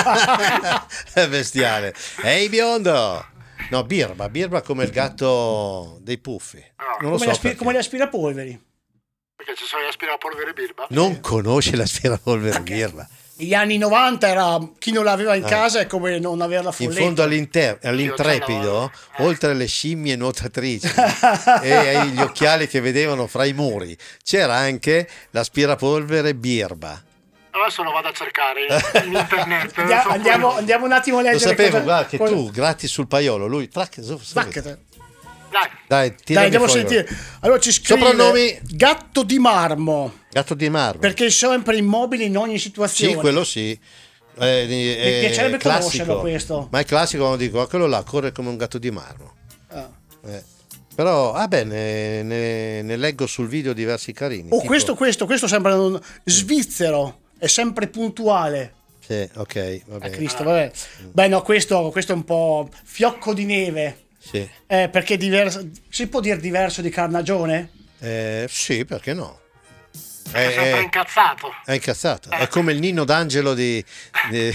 È bestiale. Ehi biondo. No, Birba, Birba come il gatto dei puffi. Non lo come, so gli aspi- perché. come gli aspirapolveri. Perché ci sono gli aspirapolvere Birba? Non conosce l'aspirapolvere Birba. Negli anni novanta era chi non l'aveva in casa è come non averla In folletta. fondo all'inter- all'intrepido, oltre alle scimmie nuotatrici e agli occhiali che vedevano fra i muri, c'era anche l'aspirapolvere Birba. Adesso lo vado a cercare in internet. Andiamo, So andiamo, pure- andiamo un attimo a Lo leggere. sapevo, cosa- guarda che cosa- tu gratti sul paiolo, lui trac, su- su- Zaccate. Dai, Dai, Dai, tirami andiamo a fuori. sentire. Allora ci scrive Soprannomi? Gatto di marmo, Gatto di marmo. perché è sempre immobile in ogni situazione. Sì, quello sì. Eh, Mi è piacerebbe classico. conoscerlo questo. Ma è classico quando dico, "Ah, quello là corre come un gatto di marmo". Ah. Eh. Però, ah beh, ne, ne- ne leggo sul video diversi carini. Oh, tipo- questo, questo, questo sembra un svizzero, è sempre puntuale. Sì, ok, va A bene. Cristo, vabbè. Beh, no, questo, questo è un po' fiocco di neve. Sì. Eh, perché è diverso. Si può dire diverso di Carnagione? Eh, sì, perché no? è È, sempre è, incazzato. è incazzato. È come il Nino D'Angelo di, di,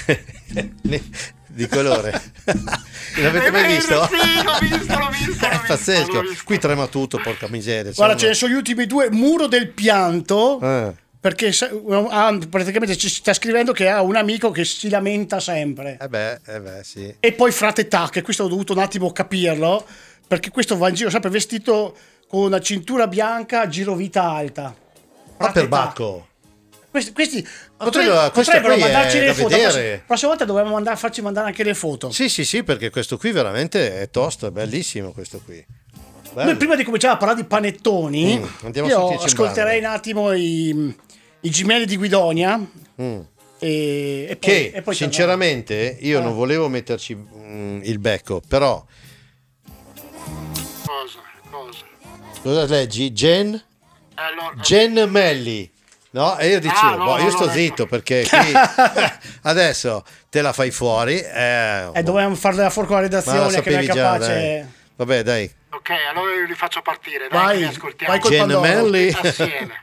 di- di colore. L'avete È mai vero, visto? sì, l'ho visto, l'ho visto, l'ho È visto, pazzesco. l'ho visto. Qui trema tutto, porca miseria. Guarda, C'è ce ne sono gli ultimi due. Muro del pianto. una- Eh. Perché sa- ha- praticamente ci sta scrivendo che ha un amico che si lamenta sempre. Eh beh, eh beh, sì. E poi frate Tac, questo ho dovuto un attimo capirlo, perché questo va in giro sempre vestito con una cintura bianca, girovita alta. Ma per Bacco. Questi, questi Ma potre- quello- questo potrebbero qui è mandarci le da foto. La vedere. prossima, prossima volta dovremmo mandare, farci mandare anche le foto. Sì, sì, sì, perché questo qui veramente è tosto, è bellissimo questo qui. Bello. Noi prima di cominciare a parlare di panettoni, Mm, andiamo a io sentirci un ascolterei un attimo i, i gemelli di Guidonia. Mm. E, e poi, Che e poi sinceramente io Ah. non volevo metterci mm, il becco, però Cosa? Cosa? cosa leggi? Gen? Eh, allora, Gen Melli. No? E io dicevo, Ah, no, boh, io no, sto no, zitto perché qui adesso te la fai fuori. Eh, E dovevamo fare la forco alla ma la redazione che non è sapevi già, capace. dai. Vabbè, dai. ok, allora io li faccio partire. Dai, Vai, che li ascoltiamo. vai col Gen Pandoro. Melli. Assieme.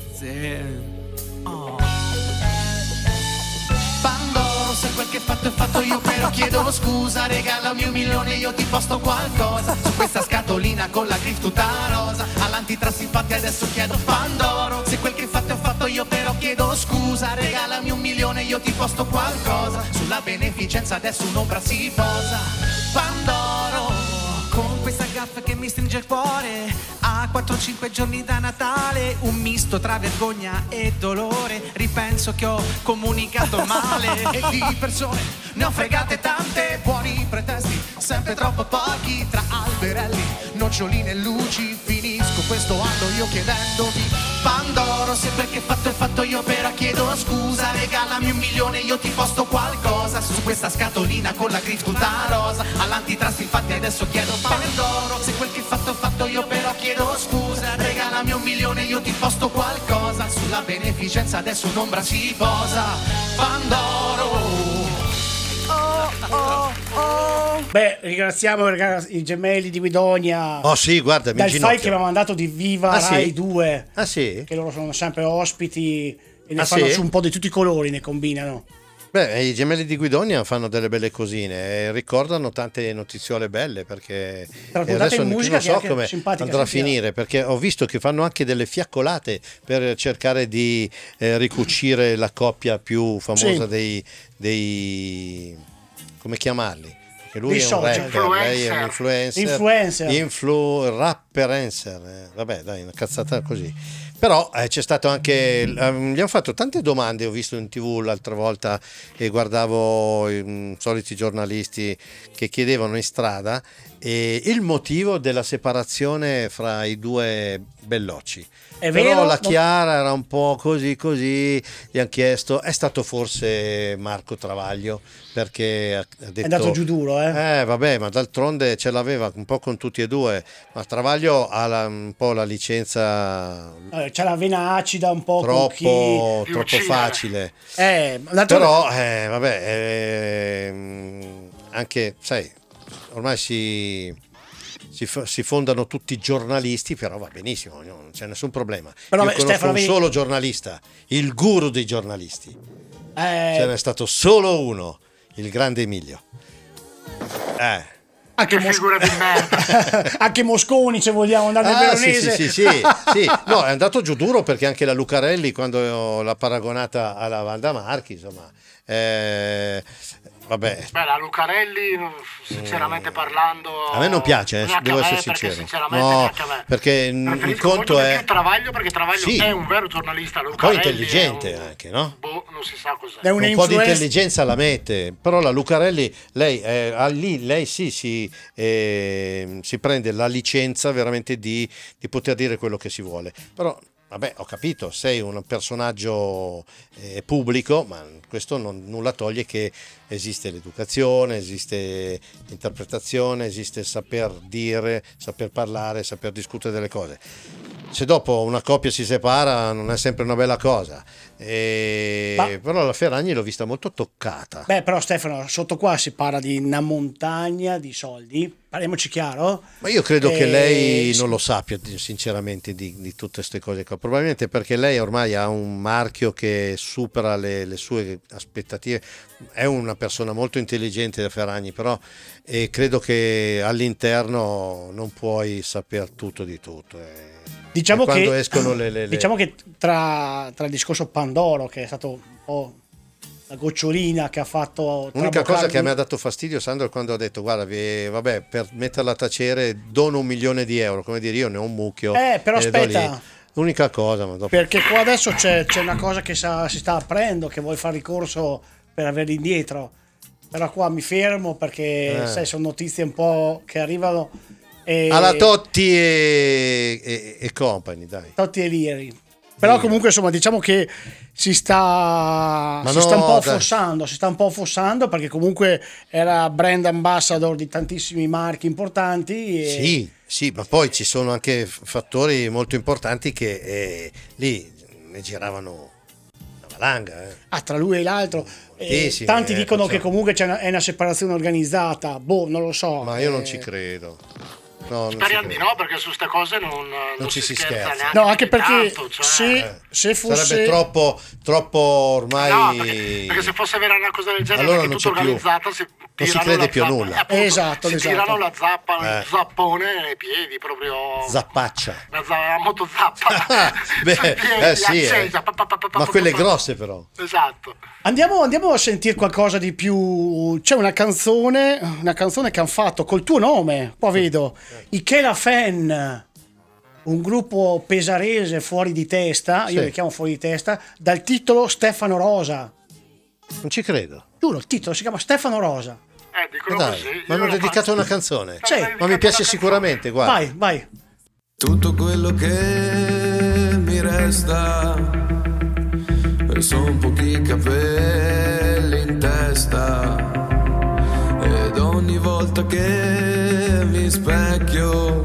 Pandoro, se quel che fatto è fatto io però chiedo scusa. Regalami un milione io ti posto qualcosa. Su questa scatolina con la griffe tutta rosa. All'antitrust infatti adesso chiedo Pandoro. Se quel che fatto è fatto io però chiedo scusa. Regalami un milione io ti posto qualcosa. Sulla beneficenza adesso un'ombra si posa. Pandoro, con questa gaffa che mi stringe il cuore. A quattro cinque giorni da Natale, un misto tra vergogna e dolore. Ripenso che ho comunicato male e di persone ne ho fregate tante. Buoni pretesti, sempre troppo pochi. Tra alberelli, noccioline e luci. Finisco questo anno io chiedendovi Pandoro, se quel che fatto è fatto io però chiedo scusa. Regalami un milione io ti posto qualcosa. Su questa scatolina con la griffe tutta rosa. All'antitrust infatti adesso chiedo Pandoro. Se quel che fatto è fatto io però chiedo scusa. Regalami un milione io ti posto qualcosa. Sulla beneficenza adesso un'ombra si posa. Pandoro. Oh, oh, oh. Beh, ringraziamo ragazzi, i gemelli di Guidonia. Oh sì, guarda, mi dal file ginocchio. che mi ha mandato di Viva Ah, sì? Rai due. Ah sì? Che loro sono sempre ospiti e ne Ah, fanno sì? su un po' di tutti i colori, ne combinano. Beh, i gemelli di Guidonia fanno delle belle cosine e ricordano tante notiziole belle perché Tra e puntate adesso in non musica che so è anche come simpatica, andrà a sentire. finire perché ho visto che fanno anche delle fiaccolate per cercare di eh, ricucire la coppia più famosa Sì. dei, dei come chiamarli? perché lui Dei è un social. rapper, lei è un influencer, Influencer. influ, rapperencer, eh, vabbè dai, una cazzata così. Però eh, c'è stato anche, eh, gli hanno fatto tante domande, ho visto in tv l'altra volta e guardavo i mm, soliti giornalisti che chiedevano in strada eh, il motivo della separazione fra i due bellocci. È Però vero? la Chiara era un po' così così, gli hanno chiesto, è stato forse Marco Travaglio, perché ha ha detto, È andato giù duro, eh? eh vabbè, ma d'altronde ce l'aveva un po' con tutti e due, ma Travaglio ha la- un po' la licenza Eh, C'è la vena acida un po' con troppo, chi... troppo facile. Eh, d'altronde- Però, eh, vabbè, ehm, anche, sai, ormai si, si, f- si fondano tutti i giornalisti, però va benissimo, no, non c'è nessun problema. Però, Io beh, conosco Stefano, un vedi- solo giornalista, il guru dei giornalisti. Eh, Ce n'è stato solo uno, il grande Emilio. Eh. Anche, Mos- anche Mosconi, se vogliamo andare nel Ah, sì, veronese. sì, sì, sì, sì. No, è andato giù duro perché anche la Lucarelli, quando l'ha paragonata alla Wanda Marchi, insomma, eh, vabbè. Beh, la Lucarelli, sinceramente parlando... A me non piace, eh, neanche devo a me, essere perché sincero. sinceramente No, neanche a me. perché mm, il Preferisco conto molto di è più Travaglio, perché Travaglio Sì. è un vero giornalista. poi Lucarelli intelligente è un- anche, no? boh, non si sa cos'è. È Un po' di intelligenza la mette, però la Lucarelli, lei, eh, ha lì, lei sì, si, eh, si prende la licenza veramente di, di poter dire quello che si vuole. Però, vabbè, ho capito, sei un personaggio eh, pubblico, ma questo non, nulla toglie che esiste l'educazione, esiste l'interpretazione, esiste il saper dire, saper parlare, saper discutere delle cose. Se dopo una coppia si separa non è sempre una bella cosa. E... Ma- Però la Ferragni l'ho vista molto toccata. Beh, però Stefano, sotto qua si parla di una montagna di soldi, parliamoci chiaro. Ma io credo che Eh, lei sì. non lo sappia sinceramente di, di tutte queste cose qua. Probabilmente perché lei ormai ha un marchio che supera le, le sue aspettative. È una persona molto intelligente, la Ferragni, però eh, credo che all'interno non puoi saper tutto di tutto. eh. Diciamo E quando che, escono le, le- le- diciamo che tra, tra il discorso Pandoro, che è stato un po' la gocciolina che ha fatto... L'unica cosa traboccarmi- che mi ha dato fastidio Sandro è quando ha detto guarda vi- vabbè, per metterla a tacere dono un milione di euro, come dire io ne ho un mucchio Eh, però e le do aspetta. lì. L'unica cosa, ma dopo... Perché qua adesso c'è, c'è una cosa che sa- si sta aprendo, che vuoi fare ricorso per averli indietro. Però qua mi fermo perché Eh. sai, sono notizie un po' che arrivano. E... alla Totti e, e, e company, dai. Totti e Liri. Però comunque insomma diciamo che si sta, Ma si no, sta un po' dai. affossando, si sta un po' affossando perché comunque era brand ambassador di tantissimi marchi importanti. E... Sì, sì, ma poi ci sono anche f- fattori molto importanti che eh, lì ne giravano una valanga. Eh. Ah, tra lui e l'altro. Eh, sì, tanti eh, dicono lo so. che comunque c'è una, è una separazione organizzata. Boh, non lo so. Ma io non Eh, ci credo. No, non ci Speriamo di credo. no, perché su queste cose non, non ci si, si scherza, scherza. neanche No, anche più di perché tanto, cioè- se, se fosse... Sarebbe troppo, troppo ormai... No, perché, perché se fosse vera una cosa del genere, Allora che non tutto c'è più. organizzata, si Non si tirano crede la più a zappa- nulla. appunto, Esatto, si esatto. tirano la zappa, Eh. il zappone nei piedi, proprio Zappaccia. la, za- la motozappa. Beh, sui piedi, eh sì, eh. accesa, pa, pa, pa, pa, Ma pa, quelle pa, pa. grosse però. Esatto. Andiamo, andiamo a sentire qualcosa di più. C'è una canzone, una canzone che hanno fatto col tuo nome, qua vedo, i Chela Fan, un gruppo pesarese fuori di testa, io Sì. li chiamo fuori di testa, dal titolo Stefano Rosa. Non ci credo. Giuro, il titolo si chiama Stefano Rosa. Eh, dicono Ma dai, così. ma io hanno lo dedicato faccio. una canzone. Sì. Ma mi piace sicuramente, guarda. Vai, vai. Tutto quello che mi resta e son pochi capelli in testa ed ogni volta che mi specchio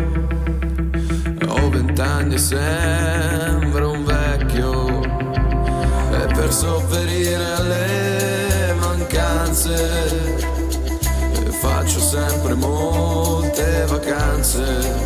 ho vent'anni e sembro un vecchio e per sopperire alle mancanze faccio sempre molte vacanze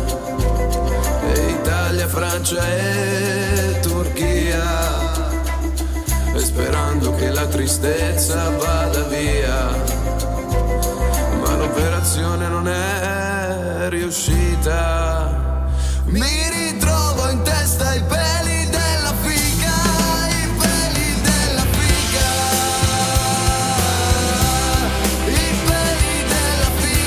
e Italia, Francia e Turchia e sperando che la tristezza vada via ma l'operazione non è riuscita mi ritrovo in testa i peli della figa i peli della figa i peli della figa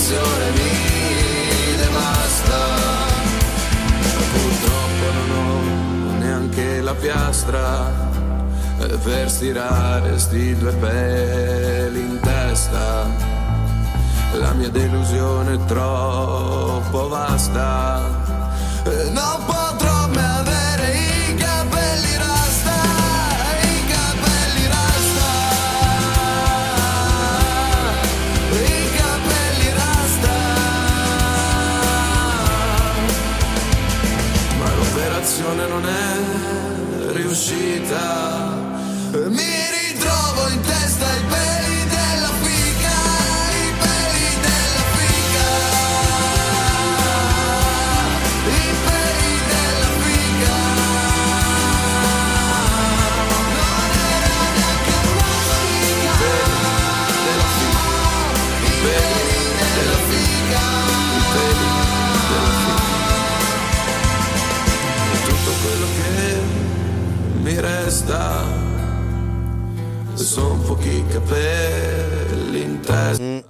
l'emozione mi devasta. Purtroppo non ho neanche la piastra per stirare sti due peli in testa. La mia delusione è troppo vasta, non potrò mai avere i capelli rasta, i capelli rasta, i capelli rasta. Ma l'operazione non è riuscita. Mi ritrovo in testa i peli della figa, i peli della figa, i peli della figa. Non era neanche una figa, i peli della figa, i peli della figa. E tutto quello che mi resta sono pochi capelli in testa. Mm.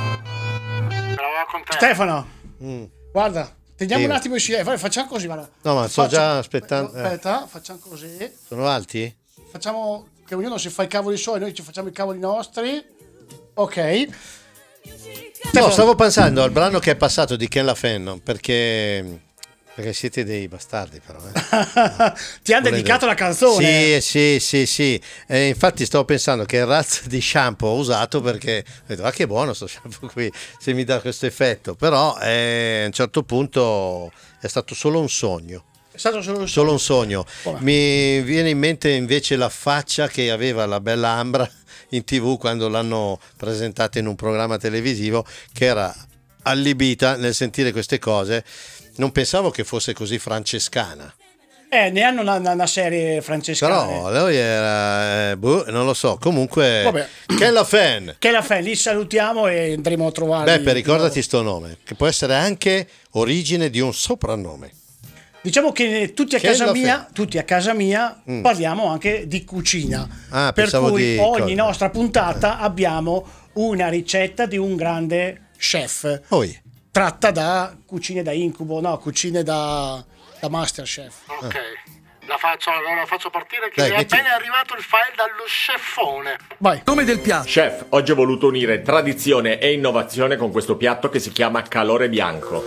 Stefano, mm. guarda, teniamo sì. un attimo insieme, facciamo così, guarda. No, ma sto Faccio... già aspettando. Aspetta, facciamo così. Sono alti? Facciamo che ognuno si fa i cavoli suoi, noi ci facciamo i cavoli nostri. Ok. No, stavo pensando al brano che è passato di Ken LaFanne, perché perché siete dei bastardi però. Eh. Ti hanno dedicato la canzone. Sì, sì, sì, sì. E infatti stavo pensando che razza di shampoo ho usato, perché ho detto, ah, che buono sto shampoo qui, se mi dà questo effetto. Però eh, a un certo punto è stato solo un sogno. È stato solo un sogno. Solo un sogno. Come? Mi viene in mente invece la faccia che aveva la bella Ambra in TV quando l'hanno presentata in un programma televisivo, che era allibita nel sentire queste cose. Non pensavo che fosse così francescana. Eh, ne hanno una, una serie francescana. Però lui era, eh, boh, non lo so, comunque Vabbè. Ken LaFanne. Ken LaFanne, li salutiamo e andremo a trovare. Beppe, ricordati sto nome, che può essere anche origine di un soprannome. Diciamo che tutti a Ken casa LaFanne. mia, tutti a casa mia Mm. parliamo anche di cucina. Ah, per pensavo cui di ogni cosa. nostra puntata abbiamo una ricetta di un grande chef. Oi. Tratta da cucine da incubo, no, cucine da, da Masterchef. Ok, la faccio, la faccio partire che Dai, è metti- appena arrivato il file dallo chefone. Vai. Nome del piatto. Chef, oggi ho voluto unire tradizione e innovazione con questo piatto che si chiama calore bianco.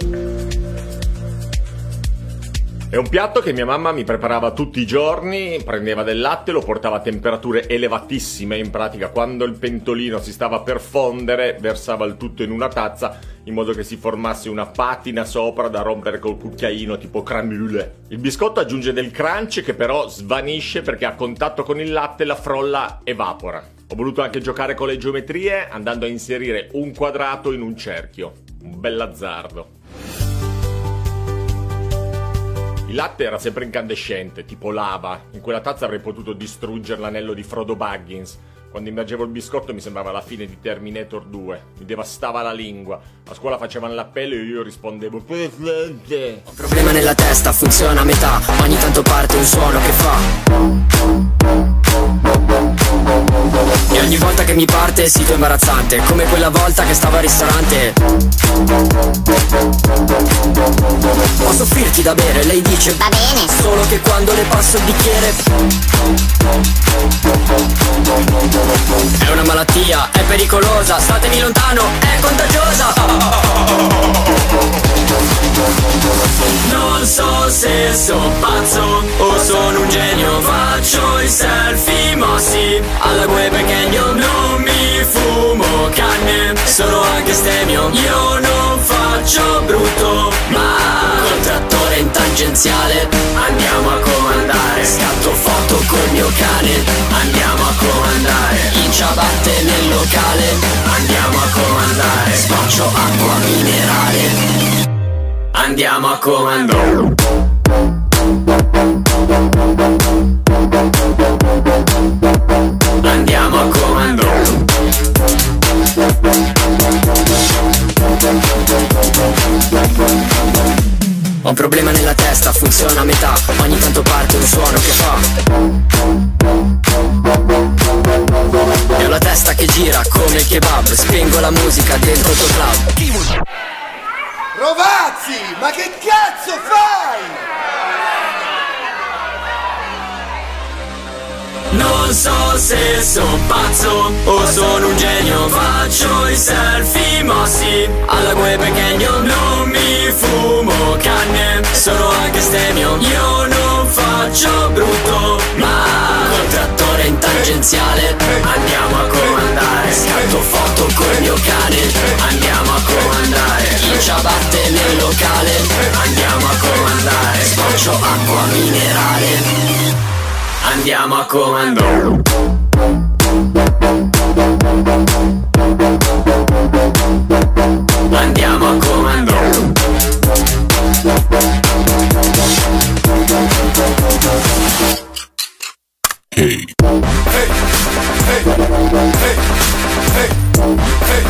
È un piatto che mia mamma mi preparava tutti i giorni, prendeva del latte, lo portava a temperature elevatissime, in pratica quando il pentolino si stava per fondere versava il tutto in una tazza in modo che si formasse una patina sopra da rompere col cucchiaino tipo crème brûlée. Il biscotto aggiunge del crunch che però svanisce perché a contatto con il latte la frolla evapora. Ho voluto anche giocare con le geometrie andando a inserire un quadrato in un cerchio. Un bell'azzardo. Il latte era sempre incandescente, tipo lava. In quella tazza avrei potuto distruggere l'anello di Frodo Baggins. Quando immergevo il biscotto mi sembrava la fine di Terminator due. Mi devastava la lingua. A scuola facevano l'appello e io rispondevo Presidente. Problema nella testa, funziona a metà. Ogni tanto parte un suono che fa. E ogni volta che mi parte sito imbarazzante, come quella volta che stavo al ristorante. Posso offrirti da bere? Lei dice va bene, solo che quando le passo il bicchiere è una malattia, è pericolosa, statemi lontano, è contagiosa. Non so se sono pazzo o sono un genio, faccio i selfie mossi alla gue pequeño. Non mi fumo canne, sono anche stemio. Io non faccio brutto, ma col trattore in tangenziale andiamo a comandare. Scatto foto col mio cane, andiamo a comandare. In ciabatte nel locale, andiamo a comandare. Sboccio acqua minerale, andiamo a comandare. Andiamo a comandare. Ho un problema nella testa, funziona a metà. Ogni tanto parte un suono che fa. E ho la testa che gira come il kebab. Spengo la musica dentro il tuo club. Rovazzi, ma che cazzo fai? Non so se son pazzo o sono un genio. Faccio i selfie mossi alla gue pequeño. Non mi fumo canne, sono anche stemio. Io non faccio brutto, ma col trattore in tangenziale andiamo a comandare. Scatto foto col mio cane, andiamo a comandare. In ciabatte nel locale, andiamo a comandare. Sboccio acqua minerale, andiamo a comando. Andiamo a comando. Hey. Hey. Hey. Hey. Hey. Hey.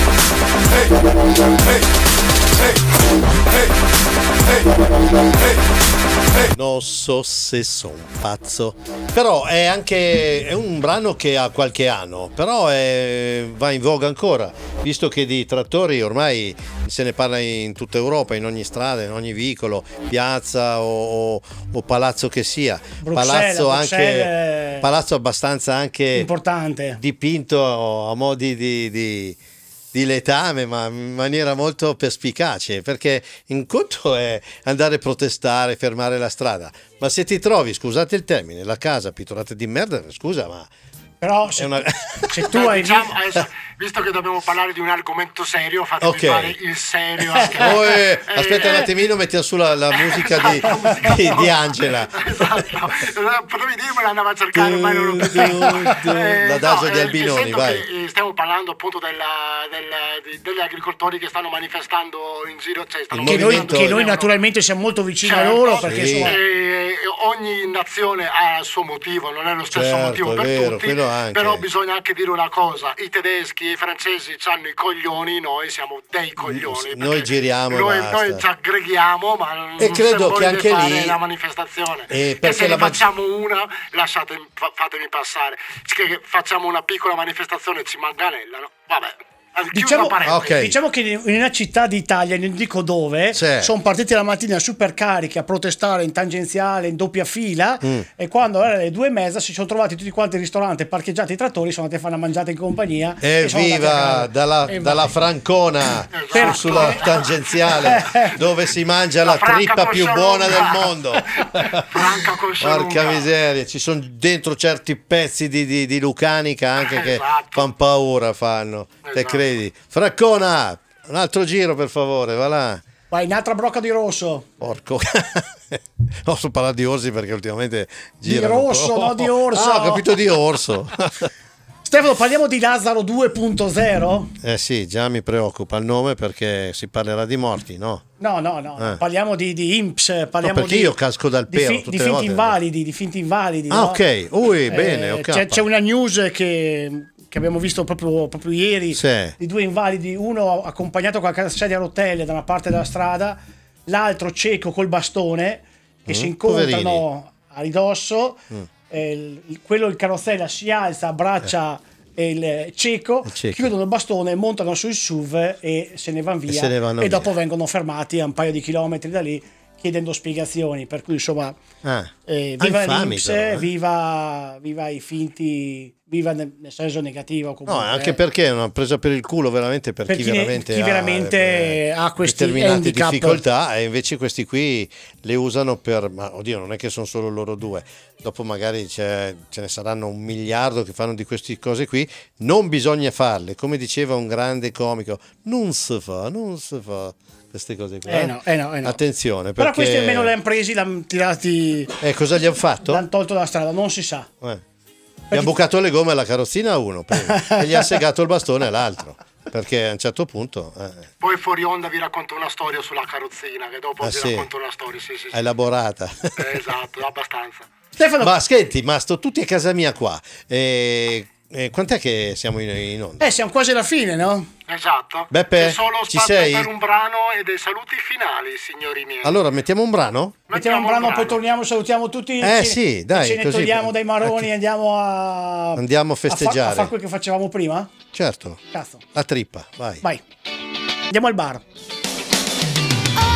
Hey. Hey. Hey. Non so se sono pazzo, però è anche è un brano che ha qualche anno, però è, va in voga ancora, visto che di trattori ormai se ne parla in tutta Europa, in ogni strada, in ogni vicolo, piazza o, o, o palazzo che sia. Bruxelles, palazzo Bruxelles anche palazzo abbastanza anche importante, dipinto a modi di, di di letame, ma in maniera molto perspicace, perché in conto è andare a protestare, fermare la strada, ma se ti trovi, scusate il termine, la casa pitturata di merda, scusa, ma però se, è una... se tu hai diciamo, adesso, visto che dobbiamo parlare di un argomento serio, fatemi Ok. fare il serio anche. Oh, eh, aspetta un attimino, mettiamo su la, la musica di, di, di Angela. Esatto, potevi dirmela, andavo a cercare, ma non l'ho più detto. Eh, L'adagio no, di eh, Albinoni, essendo vai. che, eh, stiamo parlando appunto della, del- di- degli agricoltori che stanno manifestando in giro, cioè stanno che noi, movimento- che noi naturalmente siamo molto vicini Certo, a loro, perché sì. insomma, eh, ogni nazione ha il suo motivo, non è lo stesso Certo, motivo è per vero, tutti, quello anche. però bisogna anche dire una cosa: i tedeschi e i francesi hanno i coglioni, noi siamo dei coglioni. Noi perché giriamo e noi, basta. noi ci aggreghiamo, ma non E credo se che anche volete fare lì- la manifestazione. Eh, E perché se la ne mag- facciamo una, lasciatemi, fa- fatemi passare. Che facciamo una piccola manifestazione, ci manganellano. Vabbè. diciamo, parentesi. diciamo che in una città d'Italia, non dico dove, Sì. sono partiti la mattina super carichi a protestare in tangenziale, in doppia fila, Mm. e quando erano le due e mezza si sono trovati tutti quanti il ristorante parcheggiati, i trattori, sono andati a fare una mangiata in compagnia. e sono andati a Evviva casa. dalla, E dalla vai. Francona Esatto. sulla tangenziale dove si mangia la, La franca trippa con più buona del Salonga. mondo. Franca con Porca Salonga. miseria, ci sono dentro certi pezzi di, di, di Lucanica anche che Esatto. fanno paura, fanno. Te Esatto. credi? Francona, un altro giro per favore, va là. Vai, un'altra brocca di rosso. Porco. Non so parlare di orsi perché ultimamente Di girano un rosso, po'. no, di orso. Ah, ho capito di orso. Stefano, parliamo di Lazzaro due punto zero? Eh sì, già mi preoccupa il nome perché si parlerà di morti, no? No, no, no, Eh. parliamo di, di I N P S, parliamo No, perché di, io casco dal di, pero fi- tutte di le finti volte. invalidi, di finti invalidi. Ah, no? ok. Ui, bene, ok. c'è, c'è una news che, che abbiamo visto proprio, proprio ieri, Sì. di due invalidi, uno accompagnato con la sedia a rotelle da una parte della strada, l'altro cieco col bastone, che Mm, si incontrano poverini. a ridosso, Mm. eh, il- quello il carrozzella si alza, abbraccia il cieco, Il cieco. chiudono il bastone, montano sul S U V e se ne vanno via, se ne vanno via. dopo vengono fermati a un paio di chilometri da lì chiedendo spiegazioni, per cui insomma Ah. eh, Ah, viva infami l'I N P S, però, eh. viva, viva i finti, viva nel, nel senso negativo No, comunque, anche eh. perché è una presa per il culo veramente per, Per chi, chi ne- veramente, chi ha, veramente eh, ha questi determinate handicap. difficoltà, e invece questi qui le usano per, ma oddio, non è che sono solo loro due, dopo magari c'è- ce ne saranno un miliardo che fanno di queste cose qui, non bisogna farle, come diceva un grande comico, non si fa, non si fa queste cose qua. Eh no, eh no, eh no. Attenzione, Però perché... questi almeno li hanno presi, l'hanno tirati, Eh, cosa gli hanno fatto? l'hanno tolto dalla strada, non si sa. Eh. Gli ha bucato le gomme alla carrozzina a uno prima, e gli ha segato il bastone all'altro, perché a un certo punto eh, Poi fuori onda vi racconto una storia sulla carrozzina, che dopo Ah, vi sì? racconto una storia, sì, sì, è sì. elaborata. Eh, esatto, abbastanza. Stefano, Ma senti, ma sto tutti a casa mia qua. E, e quant'è che siamo in, in onda? eh, siamo quasi alla fine, no? Esatto. Beppe, C'è solo ci spazio sei? per un brano e dei saluti finali, signori miei. Allora, mettiamo un brano? Mettiamo un brano, poi torniamo, salutiamo tutti. Eh, ce- sì, dai, ce ne così- togliamo dai maroni eh, e andiamo a. Andiamo a fa- festeggiare. A fare quel che facevamo prima? Certo. Cazzo. La trippa, vai. Vai. Andiamo al bar. Oh,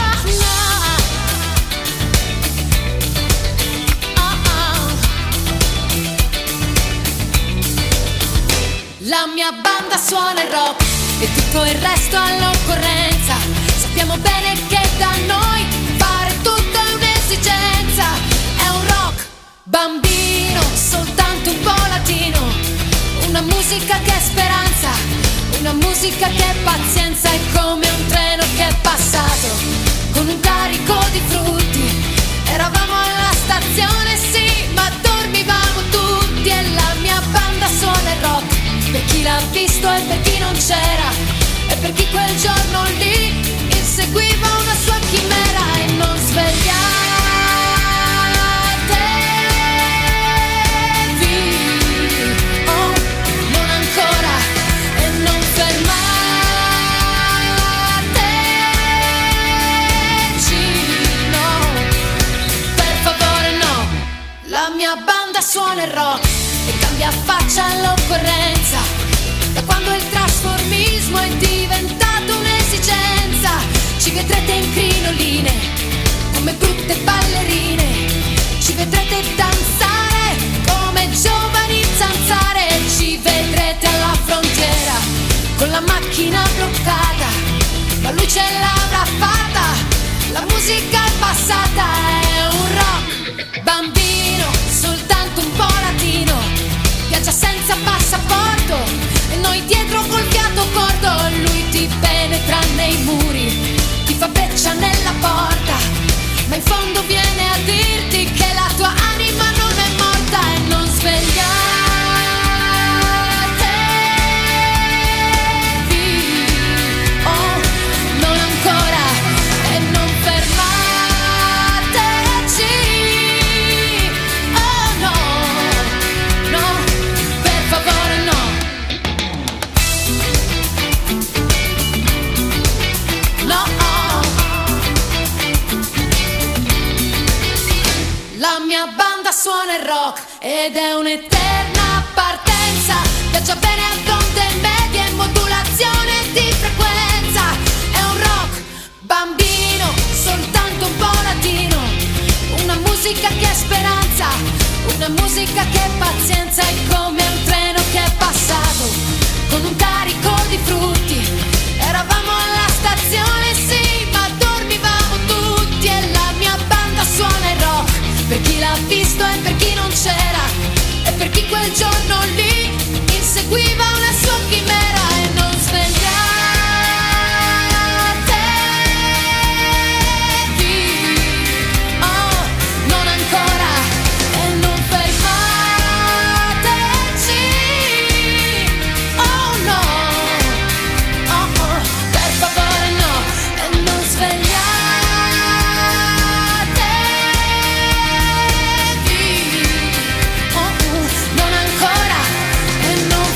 La mia banda suona il rock e tutto il resto all'occorrenza. Sappiamo bene che da noi fare tutto è un'esigenza. È un rock bambino, soltanto un po' latino. Una musica che è speranza, una musica che è pazienza. È come un treno che è passato con un carico di frutti. Eravamo alla stazione, sì, ma dormivamo tutti. E la mia banda suona il rock per chi l'ha visto e per chi non c'era, e per chi quel giorno lì inseguiva una sua chimera. E non svegliatevi, oh, non ancora, e non fermateci, no, per favore no. La mia banda suona il rock e cambia faccia all'occorrenza. Da quando il trasformismo è diventato un'esigenza, ci vedrete in crinoline come brutte ballerine, ci vedrete danzare come giovani zanzare, ci vedrete alla frontiera con la macchina bloccata, ma lui ce l'avrà fatta, la musica è passata. È un rock bambino, soltanto un po' latino, viaggia senza passaporto e noi dietro col fiato corto. Lui ti penetra nei muri, ti fa breccia nella porta, ma in fondo viene a dirti che la tua anima non è morta. E non svegliatevi, oh, non ancora, e non fermateci, oh no, no, per favore no. No, la mia banda suona il rock ed è un'eterna partenza, viaggia bene a onde medie e modulazione di frequenza. È un rock bambino, soltanto un po' latino, una musica che è speranza, una musica che è pazienza. È come un treno che è passato con un carico di frutti. Eravamo alla stazione, sì, ma dormivamo tutti. E la mia banda suona il rock per chi l'ha visto e per chi non c'era, e per chi quel giorno lì inseguiva una sua chimera. E non svegliatevi, oh, non ancora, e non fermateci, oh no, oh, oh, per favore no. E non svegliatevi, oh, oh, non ancora, e non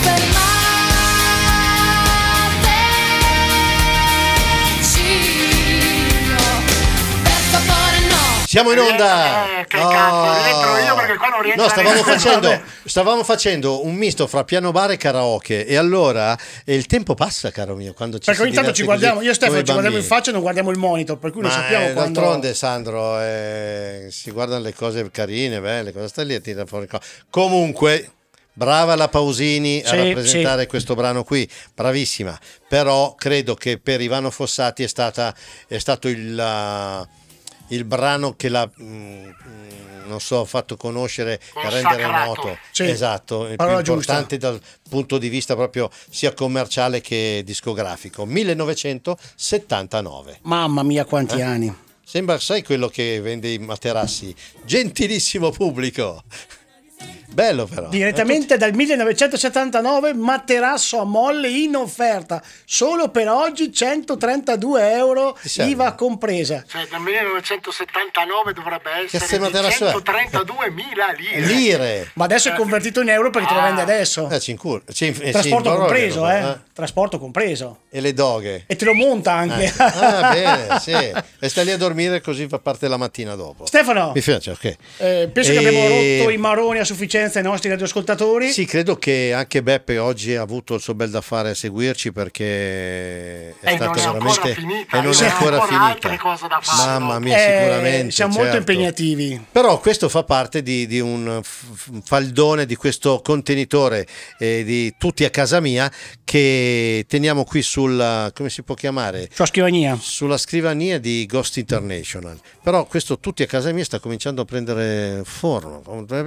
fermateci, no, per favore no. Siamo in onda. Eh, che cazzo, rientro io perché qua non rientra No, stavamo nessuno. facendo, stavamo facendo un misto fra piano bar e karaoke, e allora e il tempo passa, caro mio, quando ci Perché si ogni tanto diverte ci guardiamo, così io e Stefano come ci guardiamo in bambini. faccia e non guardiamo il monitor, per cui non Ma sappiamo eh, quando... d'altronde, Sandro, eh, si guardano le cose carine, belle, cosa stai lì a tirare fuori? co- Comunque, brava la Pausini a Sì, rappresentare sì. questo brano qui, bravissima. Però credo che per Ivano Fossati è, stata, è stato il, uh, il brano che l'ha, mm, non so, fatto conoscere e rendere Consacrato. noto. Sì, Esatto, il più parola importante dal punto di vista proprio sia commerciale che discografico. millenovecentosettantanove. Mamma mia, quanti Eh? anni. Sembra, sai, quello che vende i materassi. Gentilissimo pubblico. Bello però. Direttamente dal millenovecentosettantanove, materasso a molle in offerta, solo per oggi centotrentadue euro, serve? I V A compresa. Cioè, dal millenovecentosettantanove dovrebbe essere se di materasso è? centotrentaduemila lire. Lire. Ma adesso è convertito in euro perché te lo vende adesso. Eh, ci incur- ci inf- eh, Trasporto sì, compreso, però, eh. Trasporto compreso. E le doghe. E te lo monta anche. Eh. Ah, bene, sì. E stai lì a dormire così fa parte la mattina dopo. Stefano, Mi piace, ok. eh, penso E- che abbiamo rotto i maroni a sufficienza ai nostri radioascoltatori. Sì, credo che anche Beppe oggi ha avuto il suo bel da fare a seguirci, perché è E stata non è veramente ancora finita, e non ci è sono ancora ancora altre finita. cose da fare. Mamma mia, Eh, sicuramente. siamo molto certo. impegnativi. Però questo fa parte di, di un f- faldone, di questo contenitore eh, di tutti a casa mia, che teniamo qui sulla, come si può chiamare? Sulla scrivania. Sulla scrivania di Ghost International. Però questo tutti a casa mia sta cominciando a prendere forma,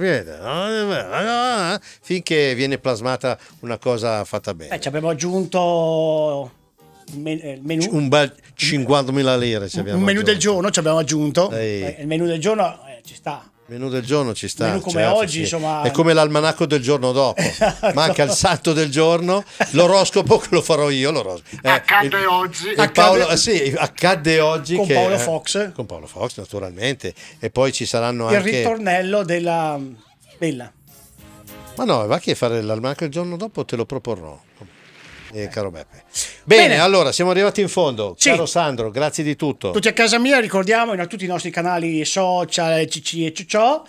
finché viene plasmata una cosa fatta bene. Eh, ci abbiamo aggiunto il men- il menù, Un bel cinquantamila lire ci abbiamo un menù del aggiunto. giorno ci abbiamo aggiunto. Ehi. Eh, il menù del giorno eh, ci sta. Il menù del giorno ci sta. Menù come certo, oggi, sì. insomma. È come l'almanacco del giorno dopo. Manca il santo del giorno, l'oroscopo che lo farò io. L'oroscopo. Eh, Accadde il- oggi. il Paolo, eh, sì, accadde oggi Con che- Paolo eh, Fox. con Paolo Fox, naturalmente. E poi ci saranno Il anche. ritornello della Bella. Ma no, va che a fare l'almanacco il giorno dopo, te lo proporrò. Eh, caro Beppe. Bene, Bene. allora siamo arrivati in fondo. Sì. Caro Sandro, grazie di tutto. Tutti a casa mia, ricordiamo in tutti i nostri canali social, C C e Cicciò.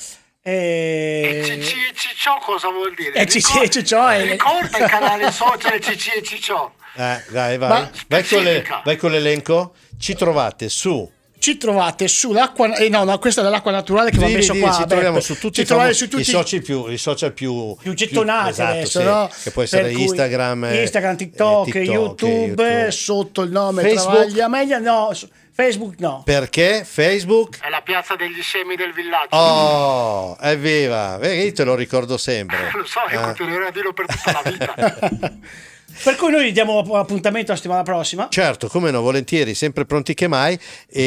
E E... Cici e Cicciò cosa vuol dire? E Cici e Cicciò è- Ricorda il canale social Cici e Cicciò. Eh, dai, vai. Ma- Vai, con le- Specifica. vai con l'elenco. Ci trovate su. Ci trovate sull'acqua, eh no, no, questa è dell'acqua naturale che va Sì, messo sì, qua. ci Beppe. troviamo su tutti, Ci i, trovate famo- su tutti i social più, i social più, più gettonati esatto, adesso, sì, no? che può essere Per cui Instagram, eh, Instagram, TikTok, eh, TikTok, YouTube, YouTube. sotto il nome Facebook? Travaglia Meglio, no, su- Facebook no. Perché Facebook? È la piazza degli scemi del villaggio. Oh, evviva! Vedi, te lo ricordo sempre. Lo so, io Eh. continuerò a dirlo per tutta la vita. Per cui noi diamo appuntamento la settimana prossima. Certo, come no, volentieri, sempre pronti che mai.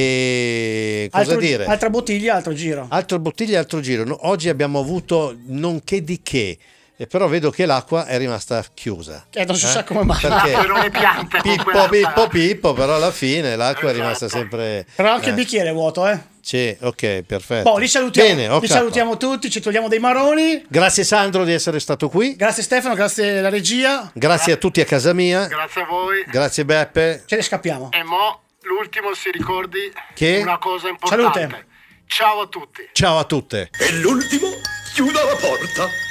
E cosa Altro- dire? Altra bottiglia, altro giro. Altro bottiglia, altro giro. No, oggi abbiamo avuto non che di che, e però vedo che l'acqua è rimasta chiusa. Eh, non si sa come mai. Perché? Però le piante con Pippo, quella- Pippo, Pippo, però alla fine l'acqua è Esatto. rimasta sempre. Però anche eh, il bicchiere è vuoto, eh. Sì, ok, perfetto. Boh, li salutiamo, Bene, ok. li salutiamo tutti, ci togliamo dei maroni. Grazie Sandro di essere stato qui. Grazie Stefano, grazie alla regia. Grazie a tutti a casa mia. Grazie a voi. Grazie Beppe. Ce ne scappiamo. E mo' l'ultimo si ricordi Che? una cosa importante. Salute. Ciao a tutti. Ciao a tutte. E l'ultimo chiuda la porta.